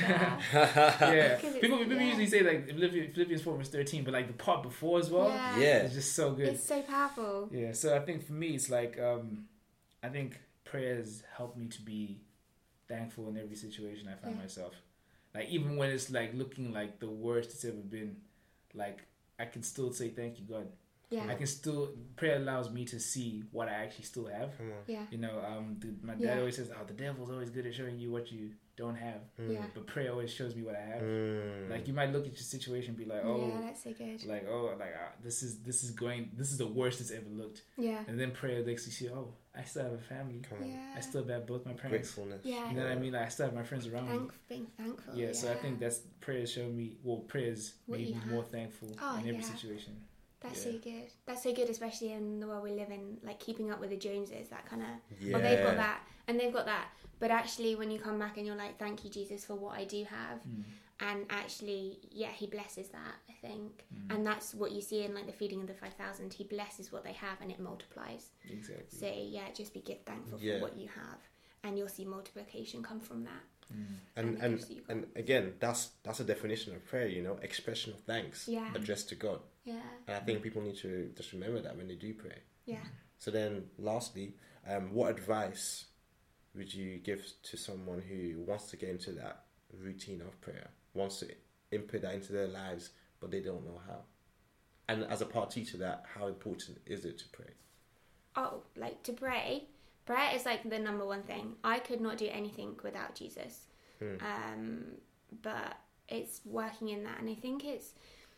Yeah, 'Cause it's- people, people yeah. usually say like Philippians Philippians four verse thirteen, but like the part before as well, Yeah. Yeah. it's just so good. It's so powerful. Yeah, so I think for me, it's like um, I think prayers help me to be thankful in every situation I find Yeah. myself. Like even when it's like looking like the worst it's ever been, like I can still say thank you, God. Yeah. I can still prayer allows me to see what I actually still have. Come on. Yeah. You know, um, the, my dad Yeah. always says, "Oh, the devil's always good at showing you what you don't have," Yeah. but prayer always shows me what I have. Mm. Like you might look at your situation and be like, "Oh." Yeah, that's so good. Like oh, like ah, this is this is going. This is the worst it's ever looked. Yeah. And then prayer makes you see, oh, I still have a family. Come on. Yeah. I still have both my parents. Gratefulness. Yeah. You know what I mean? Like I still have my friends around Thank, me. being thankful. Yeah, so I think that's prayers show me. Well, prayers What made you me have. more thankful Oh, in every yeah. situation. That's yeah. so good. That's so good, especially in the world we live in, like keeping up with the Joneses, that kind of. Yeah. Well, they've got that, and they've got that. But actually, when you come back and you're like, "Thank you, Jesus, for what I do have," Mm. and actually, yeah, He blesses that. I think, Mm. and that's what you see in like the feeding of the five thousand. He blesses what they have, and it multiplies. Exactly. So yeah, just be give thankful Yeah. for what you have, and you'll see multiplication come from that. Mm. And And and gives you and again, that's that's a definition of prayer. You know, expression of thanks Yeah. addressed to God. Yeah, And I think people need to just remember that when they do pray. yeah, So then, lastly, um, what advice would you give to someone who wants to get into that routine of prayer, wants to input that into their lives, but they don't know how? And as a party to that, how important is it to pray? Oh, like to pray? Prayer is like the number one thing. I could not do anything without Jesus. Hmm. Um, but it's working in that. And I think it's,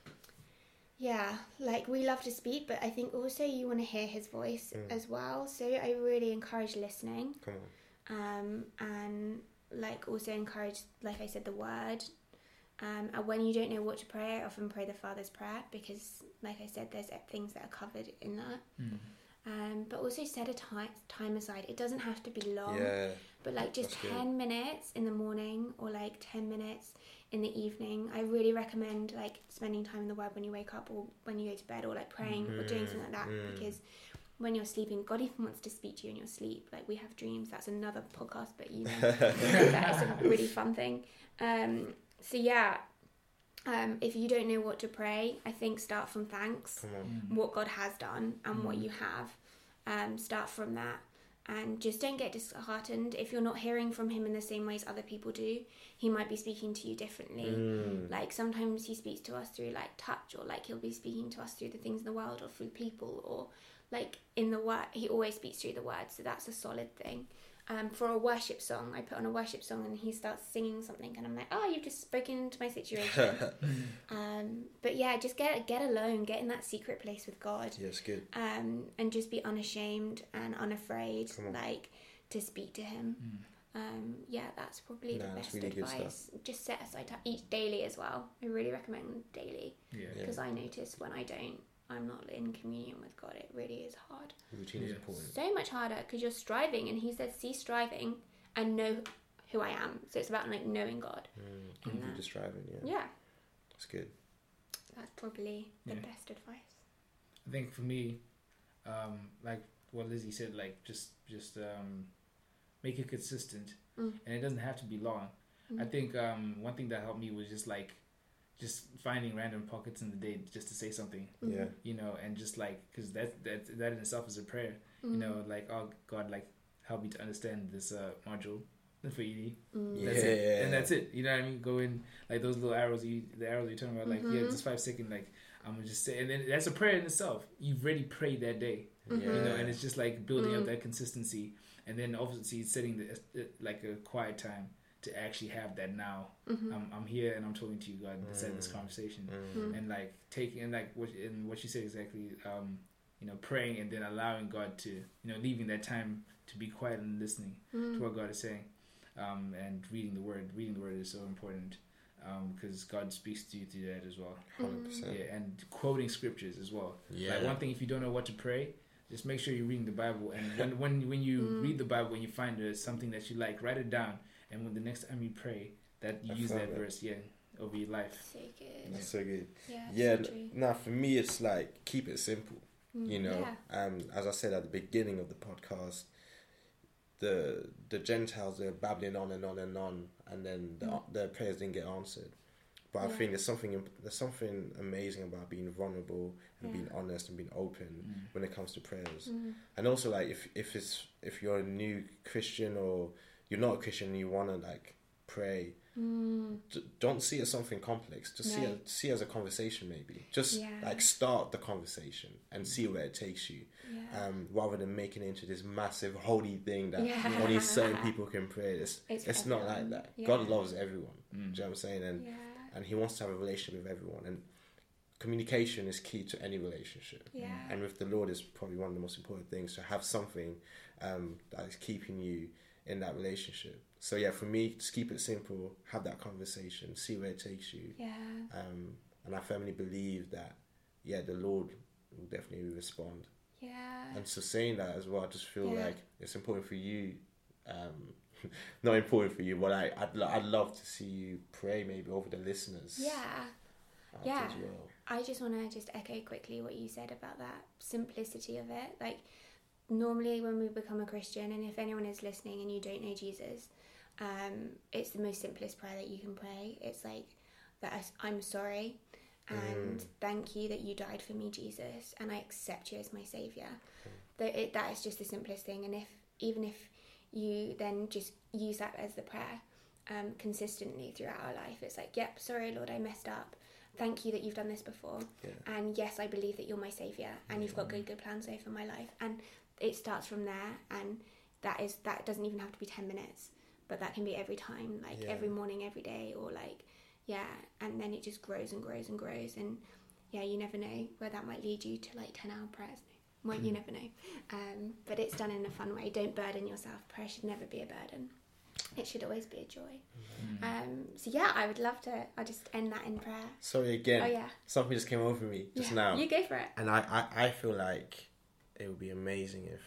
yeah, like we love to speak, but I think also you want to hear his voice Mm. as well. So I really encourage listening. Come on. Um, and like also encourage, like I said, the word. Um, and when you don't know what to pray, I often pray the Father's Prayer because, like I said, there's things that are covered in that. Mm. Um, but also set a time time aside. It doesn't have to be long, Yeah. but like just That's good. ten minutes in the morning or like ten minutes in the evening. I really recommend like spending time in the Word when you wake up or when you go to bed, or like praying or doing something like that, Mm. because when you're sleeping, God even wants to speak to you in your sleep. Like we have dreams. That's another podcast, but you know that is a really fun thing. Um, so yeah, um, if you don't know what to pray, I think start from thanks. Come on. What God has done and what you have. Um, start from that, and just don't get disheartened if you're not hearing from him in the same ways other people do. He might be speaking to you differently. Mm. Like sometimes he speaks to us through like touch, or like he'll be speaking to us through the things in the world or through people, or like in the word. He always speaks through the word, so that's a solid thing. Um, for a worship song, I put on a worship song and he starts singing something and I'm like, oh, you've just spoken into my situation. um, but yeah, just get get alone, get in that secret place with God. Yes, good. Um, and just be unashamed and unafraid, Come on. like to speak to him. Um, yeah, that's probably Nah, the that's best really good advice. Just set aside time, eat daily as well. I really recommend daily Yeah. Yeah. because I notice when I don't, I'm not in communion with God. It really is hard. Routine is Yeah. important. So much harder because you're striving, and He says, "Cease striving and know who I am." So it's about like knowing God. Mm. And You're that, just driving, yeah. yeah, That's good. that's probably the Yeah. best advice. I think for me, um, like what Lizzie said, like just just um, make it consistent, Mm. and it doesn't have to be long. I think um, one thing that helped me was just like just finding random pockets in the day just to say something, Yeah. you know, and just like because that that that in itself is a prayer, you know, like oh God, like help me to understand this uh, module for E D. Mm. That's it, Yeah. and that's it. You know what I mean? Go in like those little arrows. You the arrows you're talking about, like yeah, just five second. Like I'm gonna just say, and then that's a prayer in itself. You've already prayed that day, Yeah. you know, and it's just like building Mm. up that consistency, and then obviously setting the like a quiet time to actually have that now. Mm-hmm. I'm I'm here and I'm talking to you, God. Let's have this conversation, Mm. and like taking and like what and what you said exactly. Um, you know, praying and then allowing God to, you know, leaving that time to be quiet and listening Mm. to what God is saying, um, and reading the Word. Reading the Word is so important because God speaks to you through that as well. Mm. one hundred percent. Yeah, and quoting scriptures as well. Yeah. Like one thing, if you don't know what to pray, just make sure you're reading the Bible. And when when, when you Mm. read the Bible and you find uh, something that you like, write it down. And when the next time you pray, that you I use found that it. verse, yeah, over your life. So good. That's so good. Yeah. Yeah, So true. now for me, it's like keep it simple. Mm, You know, yeah. um, as I said at the beginning of the podcast, the the Gentiles are babbling on and on and on, and then the, Mm. their prayers didn't get answered. But I Yeah. think there's something imp- there's something amazing about being vulnerable and Yeah. being honest and being open Mm. when it comes to prayers. Mm. And also, like if if it's if you're a new Christian or you're not a Christian and you want to like pray, Mm. d- don't see it as something complex. Just see No. it see it as a conversation. Maybe just Yeah. like start the conversation and see where it takes you, Yeah. um, rather than making it into this massive holy thing that Yeah. only certain people can pray. It's It's it's, for not like everyone. that. Yeah. God loves everyone. Mm. Do you know what I'm saying? And yeah. and He wants to have a relationship with everyone. And communication is key to any relationship. Yeah. And with the Lord is probably one of the most important things, to have something um, that is keeping you in that relationship. So yeah, for me, just keep it simple, have that conversation, see where it takes you. Yeah. Um, and I firmly believe that, yeah, the Lord will definitely respond. Yeah. And so saying that as well, I just feel Yeah. like it's important for you, um, not important for you, but I, I'd, lo- I'd love to see you pray maybe over the listeners. Yeah. out Yeah. As well. I just want to just echo quickly what you said about that simplicity of it. Like, normally when we become a Christian, and if anyone is listening and you don't know Jesus, um, it's the most simplest prayer that you can pray. It's like, that I- I'm sorry, and Mm. thank you that you died for me, Jesus, and I accept you as my saviour. that it, that is just the simplest thing. And if even if you then just use that as the prayer um, consistently throughout our life, it's like, yep, sorry, Lord, I messed up. Thank you that you've done this before. Yeah. And yes, I believe that you're my saviour and you've got good, good plans over my life. And it starts from there. And that is that doesn't even have to be ten minutes, but that can be every time, like yeah. every morning, every day, or like, yeah. And then it just grows and grows and grows. And yeah, you never know where that might lead you to, like ten hour prayers. Well, you never know. Um, but it's done in a fun way. Don't burden yourself. Prayer should never be a burden. It should always be a joy. Mm. Um, so yeah, I would love to. I'll just end that in prayer. Sorry again. Oh yeah. Something just came over me just yeah. now. You go for it. And I, I, I feel like it would be amazing if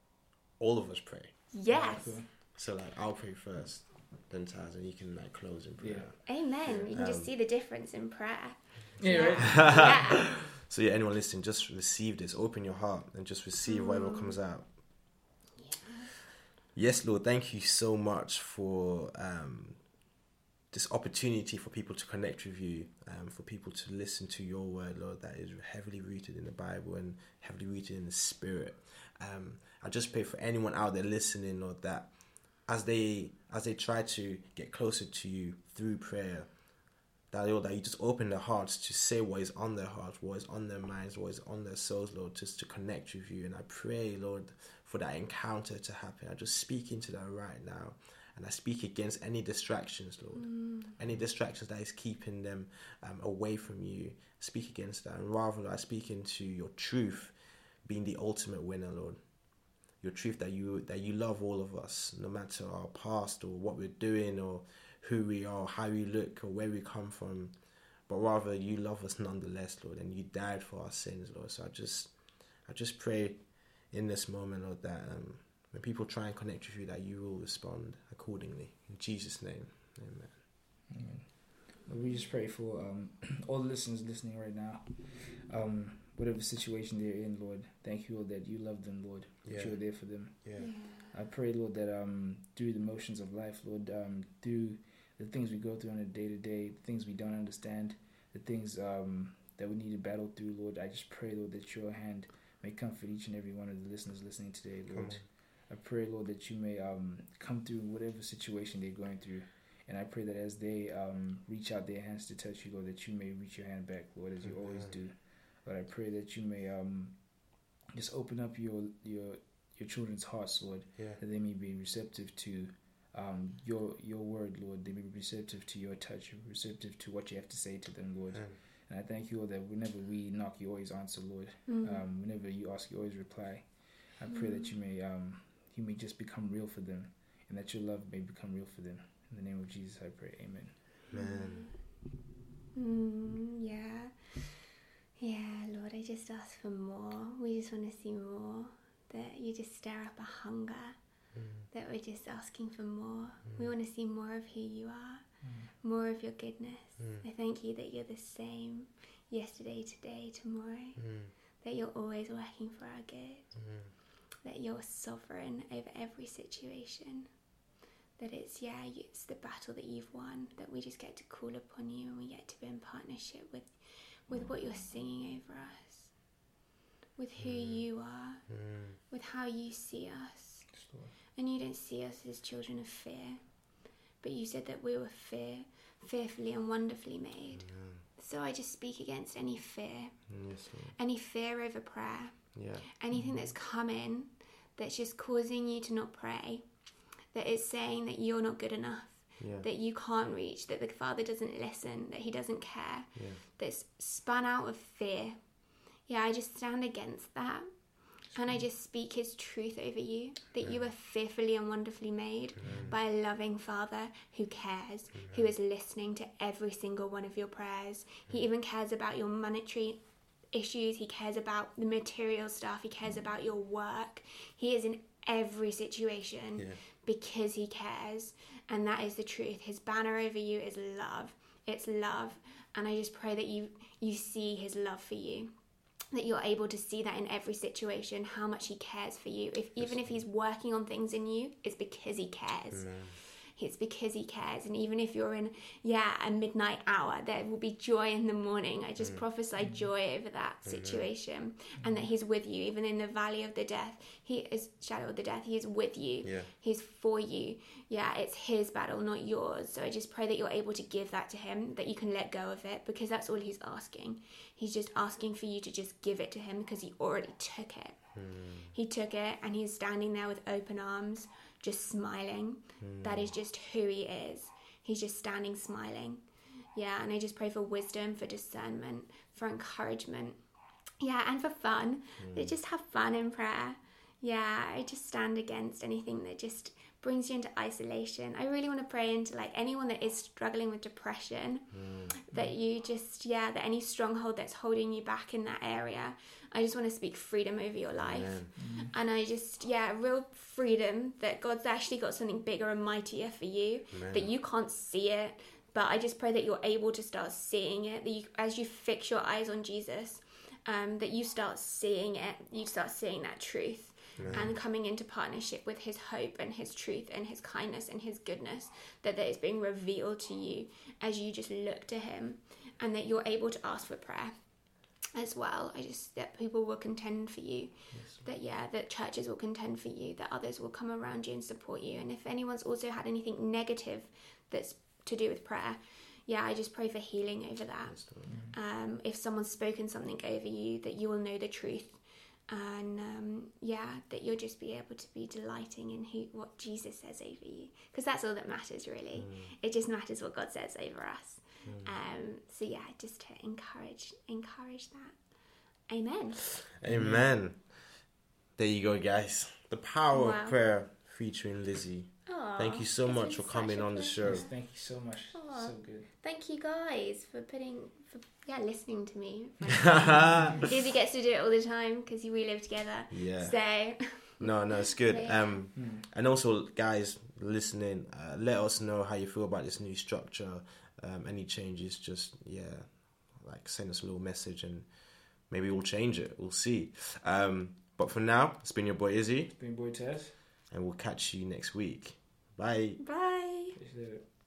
all of us pray. Yes. Yeah. So like I'll pray first, then Taz, and you can like close in prayer. Yeah. Amen. You can um, just see the difference in prayer. Yeah. Yeah. yeah. So yeah, anyone listening, just receive this. Open your heart and just receive mm. whatever comes out. Yeah. Yes, Lord, thank you so much for um, this opportunity for people to connect with you, um, for people to listen to your word, Lord, that is heavily rooted in the Bible and heavily rooted in the Spirit. Um, I just pray for anyone out there listening, Lord, that as they as they try to get closer to you through prayer, that, Lord, that you just open their hearts to say what is on their hearts, what is on their minds, what is on their souls, Lord, just to connect with you. And I pray, Lord, for that encounter to happen. I just speak into that right now. And I speak against any distractions, Lord. Mm. Any distractions that is keeping them um, away from you. Speak against that. And rather, Lord, I speak into your truth being the ultimate winner, Lord. Your truth that you that you love all of us, no matter our past or what we're doing or who we are, how we look, or where we come from, but rather you love us nonetheless, Lord, and you died for our sins, Lord. So I just, I just pray in this moment, Lord, that um, when people try and connect with you, that you will respond accordingly. In Jesus' name, amen. Amen. Lord, we just pray for um, all the listeners listening right now, um, whatever situation they're in, Lord. Thank you, Lord, that you love them, Lord, that yeah. you're there for them. Yeah. I pray, Lord, that um, through the motions of life, Lord, um, through the things we go through on a day-to-day, the things we don't understand, the things um, that we need to battle through, Lord, I just pray, Lord, that your hand may comfort each and every one of the listeners listening today, Lord. I pray, Lord, that you may um, come through whatever situation they're going through. And I pray that as they um, reach out their hands to touch you, Lord, that you may reach your hand back, Lord, as you Amen. Always do. Lord, I pray that you may um, just open up your your your children's hearts, Lord, yeah. that they may be receptive to um, your your word, Lord. They may be receptive to your touch, receptive to what you have to say to them, Lord. Amen. And I thank you, Lord, that whenever we knock, you always answer, Lord. Mm. Um, whenever you ask, you always reply. I pray mm. that you may um, you may just become real for them, and that your love may become real for them. In the name of Jesus, I pray. Amen. Amen. Mm, yeah. Yeah, Lord, I just ask for more. We just want to see more. That you just stir up a hunger. Mm. That we're just asking for more. Mm. We want to see more of who you are. Mm. More of your goodness. Mm. I thank you that you're the same yesterday, today, tomorrow. Mm. That you're always working for our good. Mm. That you're sovereign over every situation. That it's, yeah, it's the battle that you've won. That we just get to call upon you and we get to be in partnership with, with what you're singing over us. With who mm. you are. Mm. With how you see us. Sure. And you don't see us as children of fear. But you said that we were fear, fearfully and wonderfully made. Mm. So I just speak against any fear. Yes, any fear over prayer. Yeah. Anything that's come in that's just causing you to not pray. That is saying that you're not good enough. Yeah. That you can't reach. That the Father doesn't listen. That he doesn't care. Yeah. That's spun out of fear. Yeah, I just stand against that. And I just speak his truth over you. That yeah. you are fearfully and wonderfully made mm. by a loving Father who cares. Mm. Who is listening to every single one of your prayers. Mm. He even cares about your monetary issues. He cares about the material stuff. He cares mm. about your work. He is in every situation yeah. because he cares. And that is the truth. His banner over you is love. It's love. And I just pray that you, you see his love for you. That you're able to see that in every situation, how much he cares for you. If even if he's working on things in you, it's because he cares. Amen. it's because he cares. And even if you're in, yeah, a midnight hour, there will be joy in the morning. I just mm. prophesy joy over that situation, mm. and that he's with you, even in the valley of the death. He is shadow of the death. He is with you. Yeah. He's for you. Yeah, it's his battle, not yours. So I just pray that you're able to give that to him, that you can let go of it, because that's all he's asking. He's just asking for you to just give it to him, because he already took it. Mm. He took it, and he's standing there with open arms, just smiling. Mm. That is just who he is. He's just standing smiling. Yeah, and I just pray for wisdom, for discernment, for encouragement. Yeah, and for fun. Mm. Just have fun in prayer. Yeah, I just stand against anything that just brings you into isolation. I really want to pray into like anyone that is struggling with depression, mm. that you just, yeah, that any stronghold that's holding you back in that area, I just want to speak freedom over your life. Mm. And I just, yeah, real freedom that God's actually got something bigger and mightier for you, Amen. That you can't see it. But I just pray that you're able to start seeing it, that you, as you fix your eyes on Jesus, um, that you start seeing it, you start seeing that truth. Yeah. And coming into partnership with his hope and his truth and his kindness and his goodness, that that is being revealed to you as you just look to him, and that you're able to ask for prayer as well. I just, that people will contend for you, yes. that yeah, that churches will contend for you, that others will come around you and support you. And if anyone's also had anything negative that's to do with prayer, yeah, I just pray for healing over that. Mm-hmm. Um, if someone's spoken something over you, that you will know the truth. And um, yeah, that you'll just be able to be delighting in who, what Jesus says over you, because that's all that matters, really. Mm. It just matters what God says over us. Mm. Um, so yeah, just to encourage, encourage that. Amen. Amen. There you go, guys. The power wow. of prayer, featuring Lizzie. Aww, thank you so much for coming on the show. Yes, thank you so much. Aww. So good. Thank you guys for putting, for yeah, listening to me. Lizzie gets to do it all the time because we live together. Yeah. So. No, no, it's good. Yeah. Um, mm. And also, guys listening, uh, let us know how you feel about this new structure. Um, any changes, just yeah, like send us a little message, and maybe we'll change it. We'll see. Um, but for now, it's been your boy Izzy. It's been your boy Tess. And we'll catch you next week. Bye. Bye. Appreciate it.